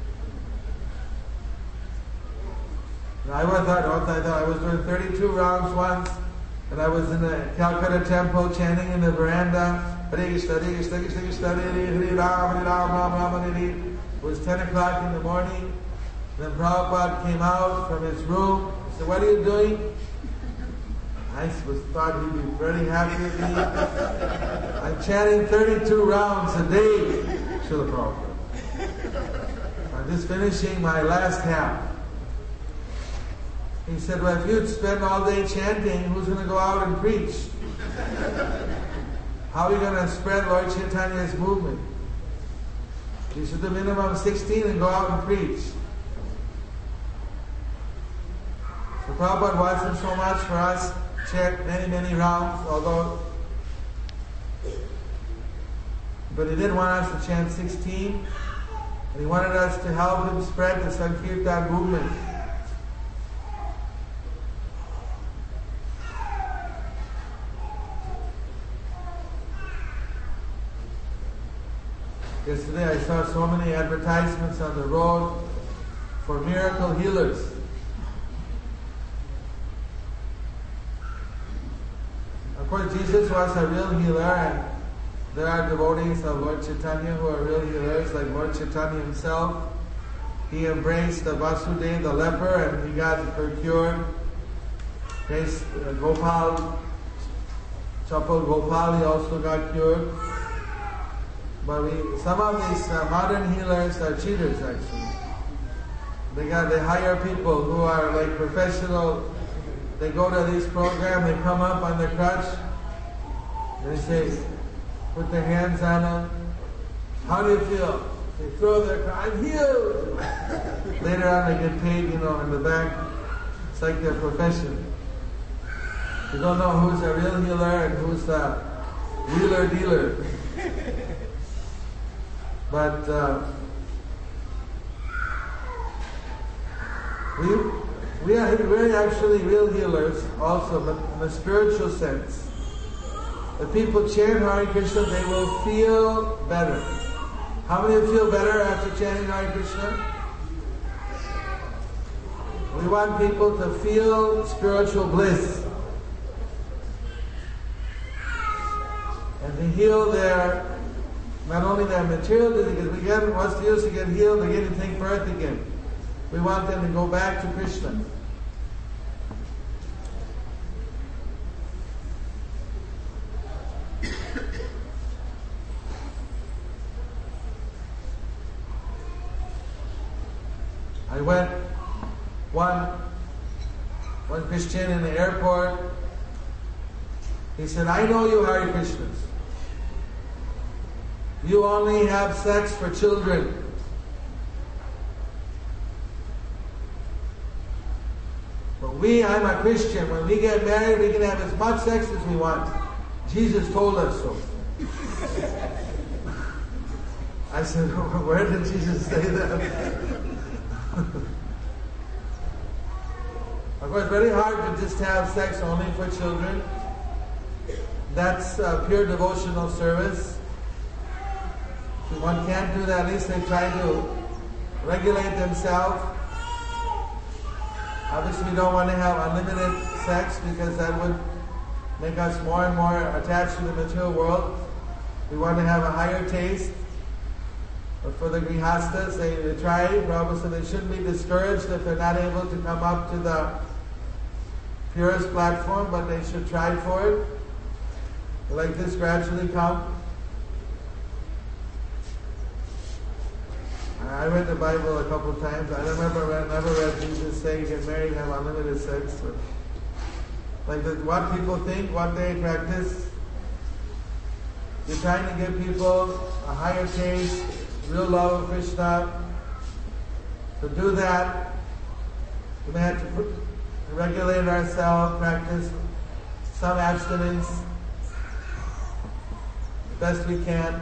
I thought I was doing 32 rounds once, and I was in the Calcutta temple chanting in the veranda. Hare Krishna, Hare Krishna, Krishna Krishna, Hare Ram, Hare Ram, Ram Ram, Hare. It was 10 o'clock in the morning. Then Prabhupada came out from his room. He said, "What are you doing?" I thought he'd be very happy with me. I'm chanting 32 rounds a day, Srila Prabhupada. I'm just finishing my last half. He said, "Well, if you'd spend all day chanting, who's going to go out and preach? How are you going to spread Lord Chaitanya's movement? You should do minimum 16 and go out and preach." So Prabhupada wasn't so much for us to chant many, many rounds, but he did want us to chant 16, and he wanted us to help him spread the Sankirtan movement. Yesterday I saw so many advertisements on the road for miracle healers. Of course, Jesus was a real healer, and there are devotees of Lord Chaitanya who are real healers, like Lord Chaitanya himself. He embraced the Vasudeva, the leper, and he got her cured. Gopal, Chapal Gopal, he also got cured. But some of these modern healers are cheaters actually. They hire people who are like professional. They go to these programs, they come up on the crutch, they say, put their hands on them. How do you feel? They throw their car, I'm healed! Later on they get paid, in the back. It's like their profession. You don't know who's a real healer and who's a wheeler dealer. But we're actually real healers also, but in a spiritual sense. If people chant Hare Krishna, they will feel better. How many feel better after chanting Hare Krishna? We want people to feel spiritual bliss. And to heal not only their material disease, because once they used to get healed, they get to take birth again. We want them to go back to Krishna. I went one Christian in the airport. He said, I know you Hare Krishnas. You only have sex for children. But I'm a Christian. When we get married, we can have as much sex as we want. Jesus told us so. I said, where did Jesus say that? Of course, very hard to just have sex only for children. That's pure devotional service. If one can't do that, at least they try to regulate themselves. Obviously, we don't want to have unlimited sex because that would make us more and more attached to the material world. We want to have a higher taste. But for the grihastas, they try, Prabhupada said they shouldn't be discouraged if they're not able to come up to the purest platform, but they should try for it. Like this gradually come. I read the Bible a couple of times. I never read Jesus saying get married and have unlimited sex. Like what people think, what they practice. You're trying to give people a higher taste, real love of Krishna. To do that, we may have to regulate ourselves, practice some abstinence the best we can.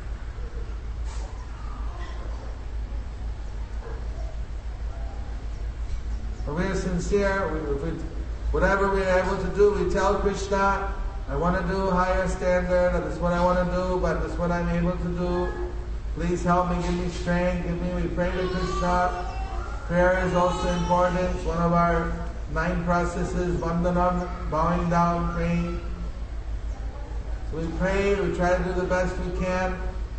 But we are sincere. Whatever we are able to do, we tell Krishna, I want to do higher standard, that's what I want to do, but that's what I'm able to do. Please help me, give me strength, we pray to Krishna. Prayer is also important. It's one of our 9 processes, vandanam, bowing down, praying. So we pray, we try to do the best we can.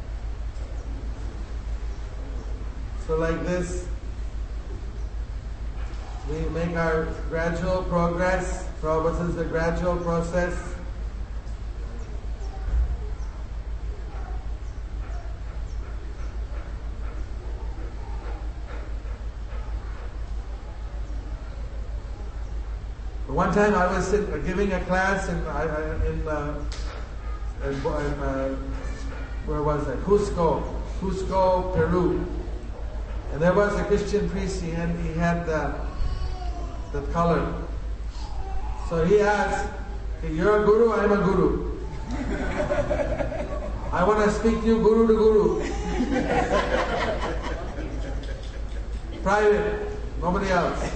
So like this, we make our gradual progress. Prabhupada says the gradual process. One time I was giving a class where was I? Cusco, Peru. And there was a Christian priest, he had the color. So he asked, okay, you're a guru, I'm a guru. I want to speak to you guru to guru. Private, nobody else.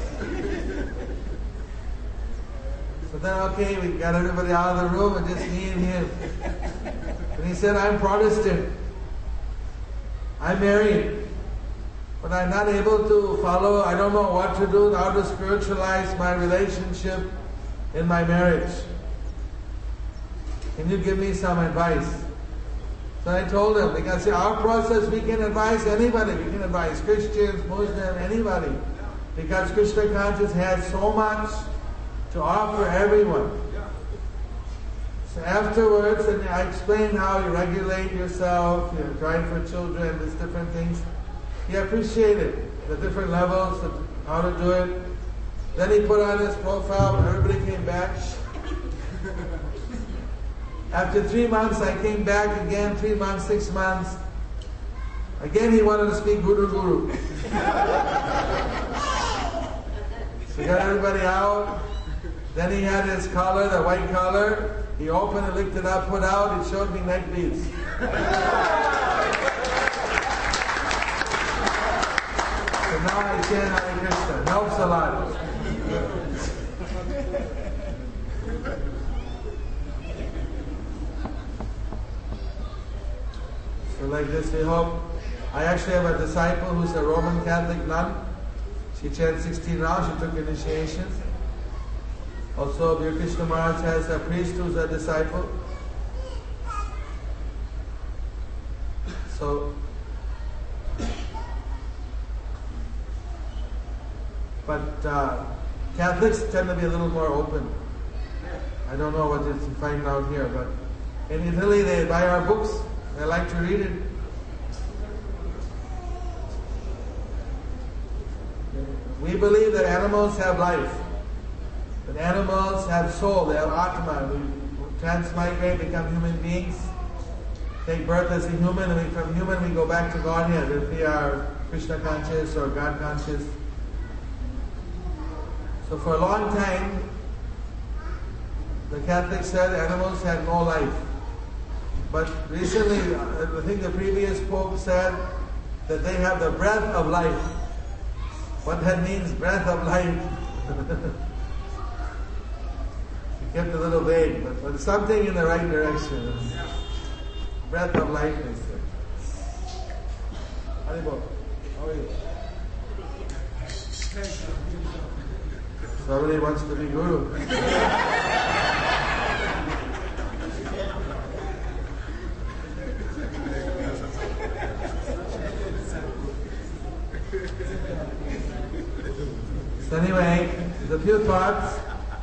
So then, okay, we got everybody out of the room and just me and him. And he said, I'm Protestant. I'm married. But I'm not able to follow, I don't know what to do, how to spiritualize my relationship in my marriage. Can you give me some advice? So I told him, because see, our process, we can advise anybody. We can advise Christians, Muslims, anybody. Because Krishna consciousness has so much to offer everyone. So afterwards, and I explained how you regulate yourself, you drive for children, these different things. He appreciated the different levels of how to do it. Then he put on his profile, everybody came back. After 3 months, I came back again, 3 months, 6 months. Again, he wanted to speak Guru. So got everybody out. Then he had his collar, the white collar. He opened it, licked it up, put out. It showed me neck beads. So now I chant Hare Krishna. It helps a lot. So like this, we hope. I actually have a disciple who's a Roman Catholic nun. She chanted 16 rounds, she took initiation. Also, Bir Krishna Maharaj has a priest who's a disciple. So, but Catholics tend to be a little more open. I don't know what you find out here, but in Italy they buy our books. They like to read it. We believe that animals have life. That animals have soul, they have Atma. We transmigrate, become human beings, take birth as a human, and from human we go back to Godhead if we are Krishna conscious or God conscious. So for a long time, the Catholics said animals had no life. But recently, I think the previous Pope said that they have the breath of life. What that means, breath of life. It kept a little vague, but something in the right direction. Breath of life, they said. Haribo, how are you? Somebody wants to be Guru. So anyway, the few thoughts.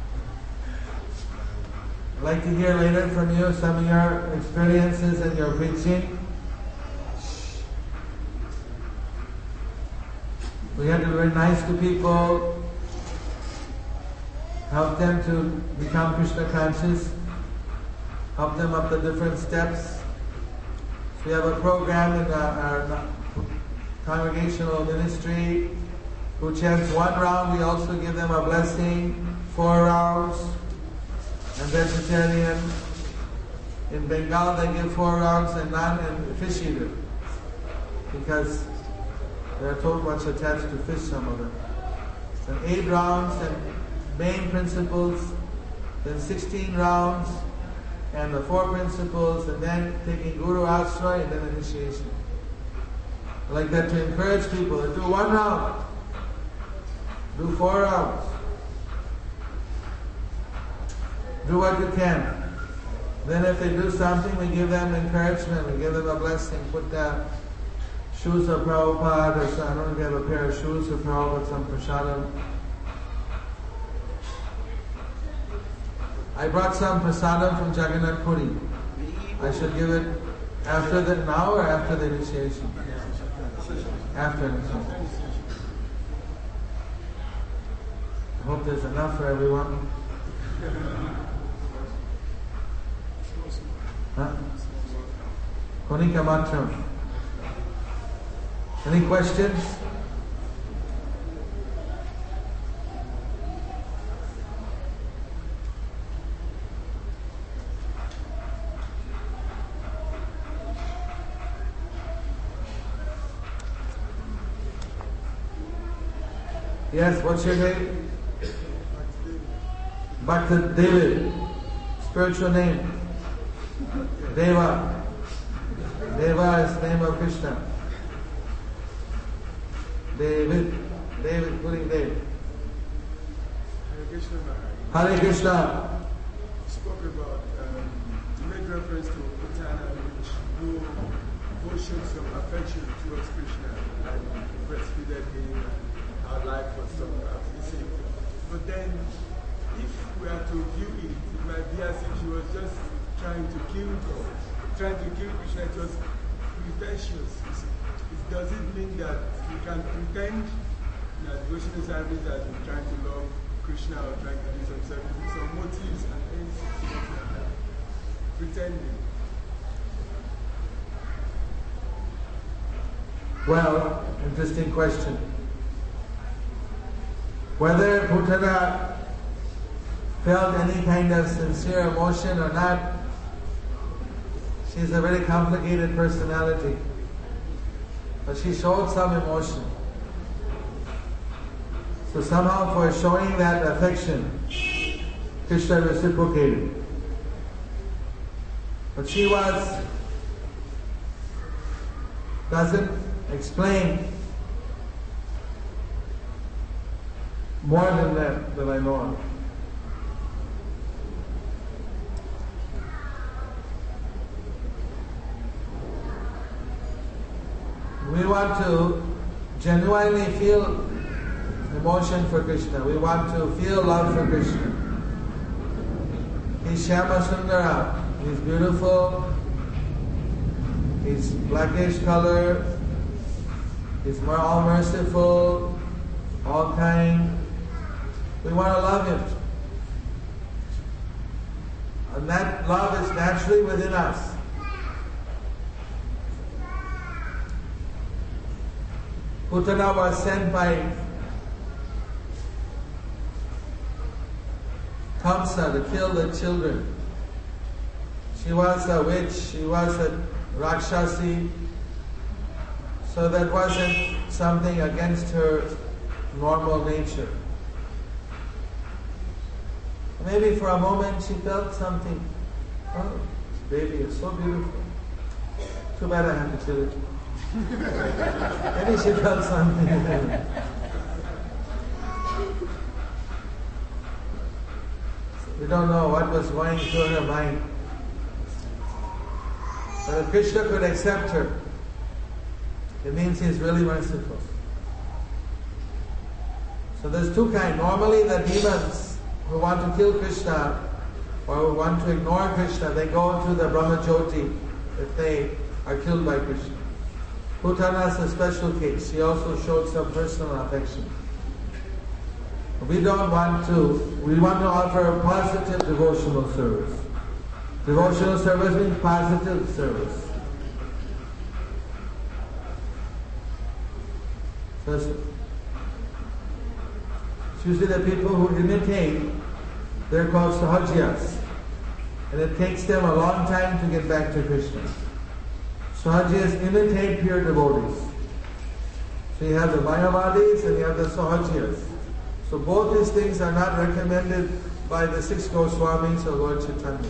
I'd like to hear later from you some of your experiences and your preaching. We have to be very nice to people, help them to become Krishna conscious, help them up the different steps. So we have a program in our congregational ministry. Who chants 1 round, we also give them a blessing, 4 rounds, and vegetarian. In Bengal they give 4 rounds and none and fish eater. Because they are so much attached to fish, some of them. Then 8 rounds and main principles, then 16 rounds and the 4 principles, and then taking Guru Ashray and then initiation. I like that to encourage people to do 1 round. Do 4 rounds. Do what you can. Then if they do something, we give them encouragement, we give them a blessing. Put the shoes of Prabhupada, or I don't know if you have a pair of shoes of Prabhupada, some prasadam. I brought some prasadam from Jagannath Puri. I should give it after the, now or after the initiation? After initiation. I hope there's enough for everyone. Konika Matram. Any questions? Yes, what's your name? Bhakta David, spiritual name. Deva. Deva is the name of Krishna. David. David, putting David. Hare Krishna. Hare Krishna. You spoke about, you made reference to Putana, which grew also showed some affection towards Krishna and breastfeeded him and our life was some appreciated. But then, if we are to view it, it might be as if she was just trying to kill God, trying to kill Krishna. It was pretentious. Does it mean that we can pretend that devotional service that we're trying to love Krishna or trying to do some service, some motives and ends, something like that? Pretending. Well, interesting question. Whether Putana felt any kind of sincere emotion or not, she's a very complicated personality. But she showed some emotion. So somehow for showing that affection, Krishna reciprocated. But she doesn't explain more than that I know of. We want to genuinely feel emotion for Krishna. We want to feel love for Krishna. He's Shyama Sundara. He's beautiful. He's blackish color. He's all merciful, all kind. We want to love him. And that love is naturally within us. Putana was sent by Kamsa to kill the children. She was a witch, she was a Rakshasi, so that wasn't something against her normal nature. Maybe for a moment she felt something. Oh, this baby is so beautiful. Too bad I have to kill it. Maybe she felt something. We don't know what was going through her mind. But if Krishna could accept her, it means he is really merciful. So there's two kinds. Normally the demons who want to kill Krishna or who want to ignore Krishna, they go to the Brahmajyoti if they are killed by Krishna. Putana is a special case. She also showed some personal affection. We don't want to. We want to offer a positive devotional service. Devotional service means positive service. So it's usually the people who imitate, they're called sahajiyas. And it takes them a long time to get back to Krishna. Sahajiyas imitate pure devotees. So you have the Mayavadis and you have the Sahajiyas. So both these things are not recommended by the 6 Goswamis or Lord Chaitanya.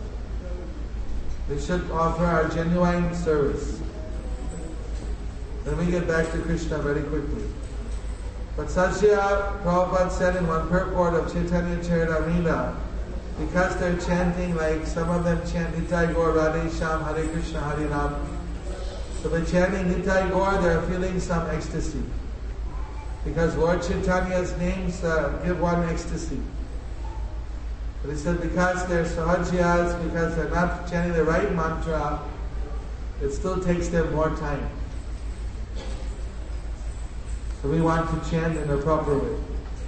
We should offer our genuine service. Then we get back to Krishna very quickly. But Satya, Prabhupada said in one purport of Chaitanya Charitamrita, because they're chanting, like some of them chant Nitai Gaur Radhe Shyam Hare Krishna Hare Ram. So by chanting Nitai Gaur, they're feeling some ecstasy. Because Lord Chaitanya's names give one ecstasy. But he said because they're sahajiyas, because they're not chanting the right mantra, it still takes them more time. So we want to chant in a proper way.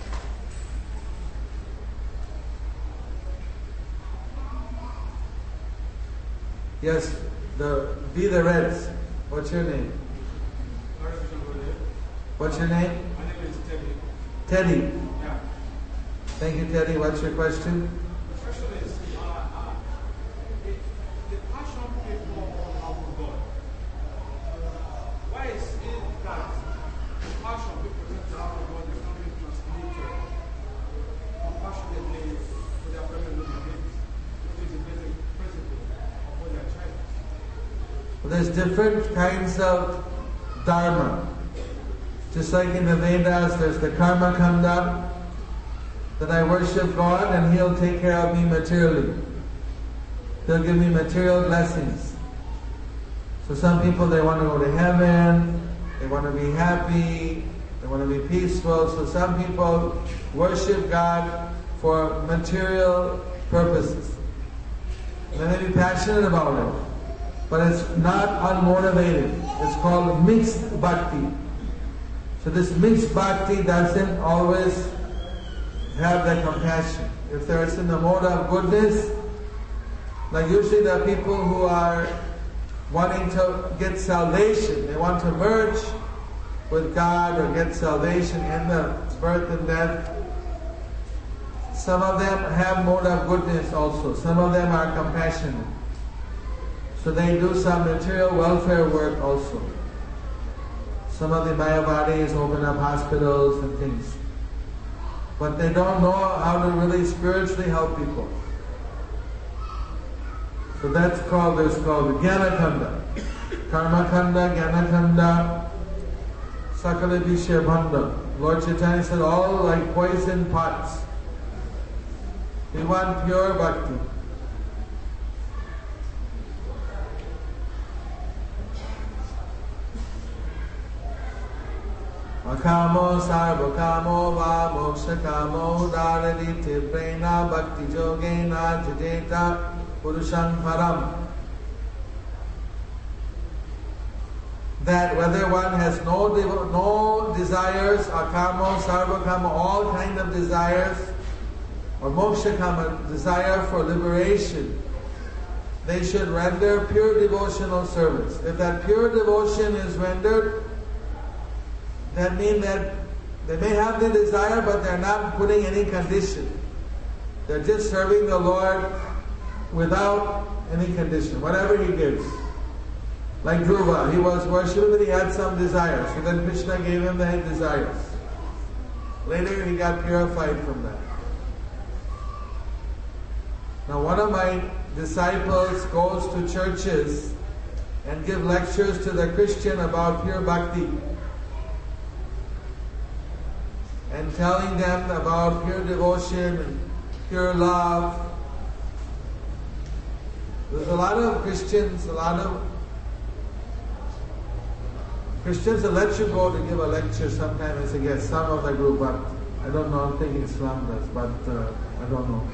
Yes, be the Reds. What's your name? What's your name? My name is Teddy. Teddy. Yeah. Thank you, Teddy. What's your question? The question is, the passion people of God. Why is it that the passion people take out of God is not being translated compassionately to their fellow human beings, which is the basic principle of what they are trying? Well, there's different kinds of dharma. Just like in the Vedas, there's the karma kanda, that I worship God and He'll take care of me materially. He'll give me material blessings. So some people, they want to go to heaven, they want to be happy, they want to be peaceful. So some people worship God for material purposes. They may be passionate about it, but it's not unmotivated. It's called mixed bhakti. So this mixed bhakti doesn't always have that compassion. If there is in the mode of goodness, like usually there are people who are wanting to get salvation. They want to merge with God or get salvation in the birth and death. Some of them have mode of goodness also. Some of them are compassionate. So they do some material welfare work also. Some of the Mayavadis open up hospitals and things. But they don't know how to really spiritually help people. So that's called, there's called Jnana-khanda. Karma-khanda, Jnana-khanda, Sakala-vishya-bhanda. Lord Chaitanya said, all like poison pots. We want pure bhakti. Akamo sarvakamo va mokshakamo dharaditi prena bhakti yogena jajeta purusham param. That whether one has no desires, akamo, sarvakamo, all kind of desires, or mokshakama, desire for liberation, they should render pure devotional service. If that pure devotion is rendered, that means that they may have the desire, but they're not putting any condition. They're just serving the Lord without any condition, whatever He gives. Like Dhruva, he was worshipping, but he had some desires. So then Krishna gave him the desires. Later he got purified from that. Now one of my disciples goes to churches and give lectures to the Christian about pure bhakti. And telling them about pure devotion and pure love. There's a lot of Christians that let you go to give a lecture sometime. I say, yes, some of the group, but I don't know, I'm thinking Islam does, but I don't know.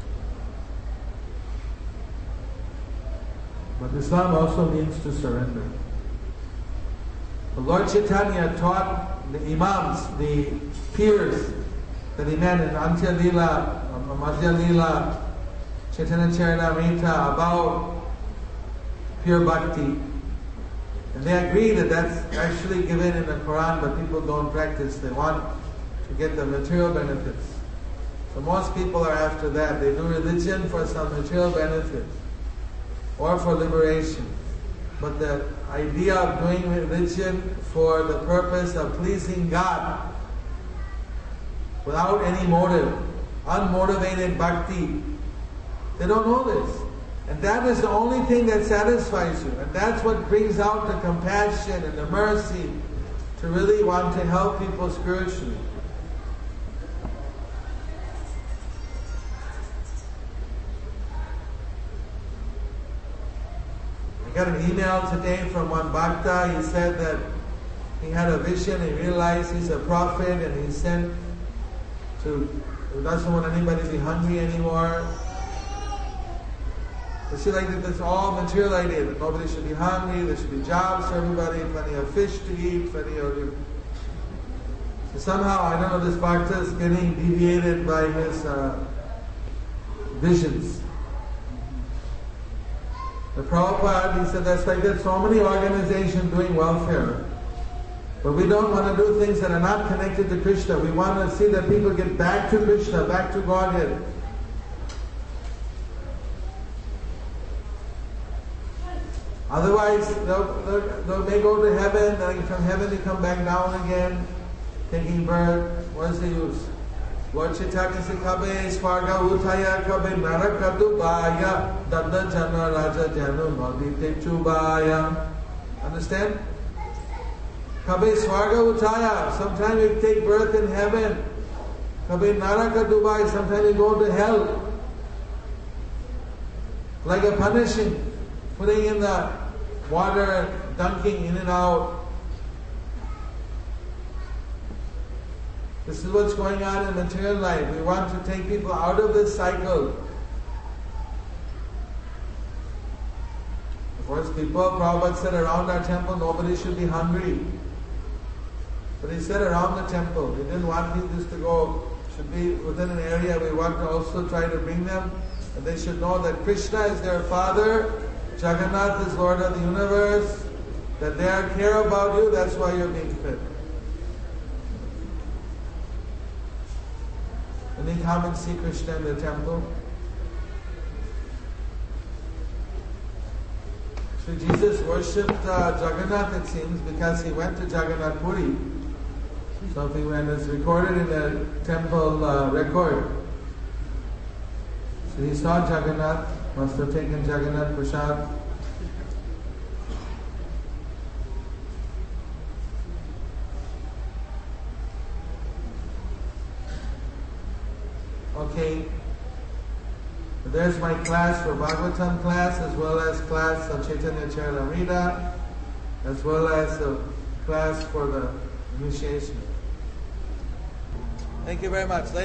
But Islam also means to surrender. The Lord Chaitanya taught the Imams, the peers that he met in Antya Leela, Madhya Leela, Chaitanya Charitamrita about pure bhakti. And they agree that that's actually given in the Quran, but people don't practice. They want to get the material benefits. So most people are after that. They do religion for some material benefit or for liberation. But the idea of doing religion for the purpose of pleasing God without any motive, unmotivated bhakti, they don't know this. And that is the only thing that satisfies you. And that's what brings out the compassion and the mercy to really want to help people spiritually. I got an email today from one bhakta. He said that he had a vision. He realized he's a prophet and he's sent to, he doesn't want anybody to be hungry anymore. You see, like this all material idea that nobody should be hungry, there should be jobs for everybody, plenty of fish to eat, plenty of. So somehow, I don't know, this bhakta is getting deviated by his visions. The Prabhupada, he said, that's like there's so many organizations doing welfare. But we don't want to do things that are not connected to Krishna. We want to see that people get back to Krishna, back to Godhead. Otherwise, they may go to heaven, and from heaven they come back down again, taking birth. What is the use? Lord Chaitanya says, Kabe Swarga Utaya Kabe Narakadu Baya Dada Jana Raja Janu Nodite Chubaya. Understand? Kabe Swarga Utaya. Sometimes you take birth in heaven. Kabe Narakadu Baya. Sometimes you go to hell. Like a punishing. Putting in the water dunking in and out. This is what's going on in material life. We want to take people out of this cycle. Of course, Prabhupada said around our temple nobody should be hungry. But he said around the temple. He didn't want people to go, should be within an area. We want to also try to bring them. And they should know that Krishna is their father. Jagannath is Lord of the universe. That they care about you, that's why you're being fit. When they come and see Krishna in the temple, so Jesus worshipped Jagannath, it seems, because he went to Jagannath Puri. So if he went, it's recorded in the temple record. So he saw Jagannath, must have taken Jagannath Prasad. Okay, there's my class for Bhagavatam class, as well as class of Chaitanya Charitamrita, as well as a class for the initiation. Thank you very much.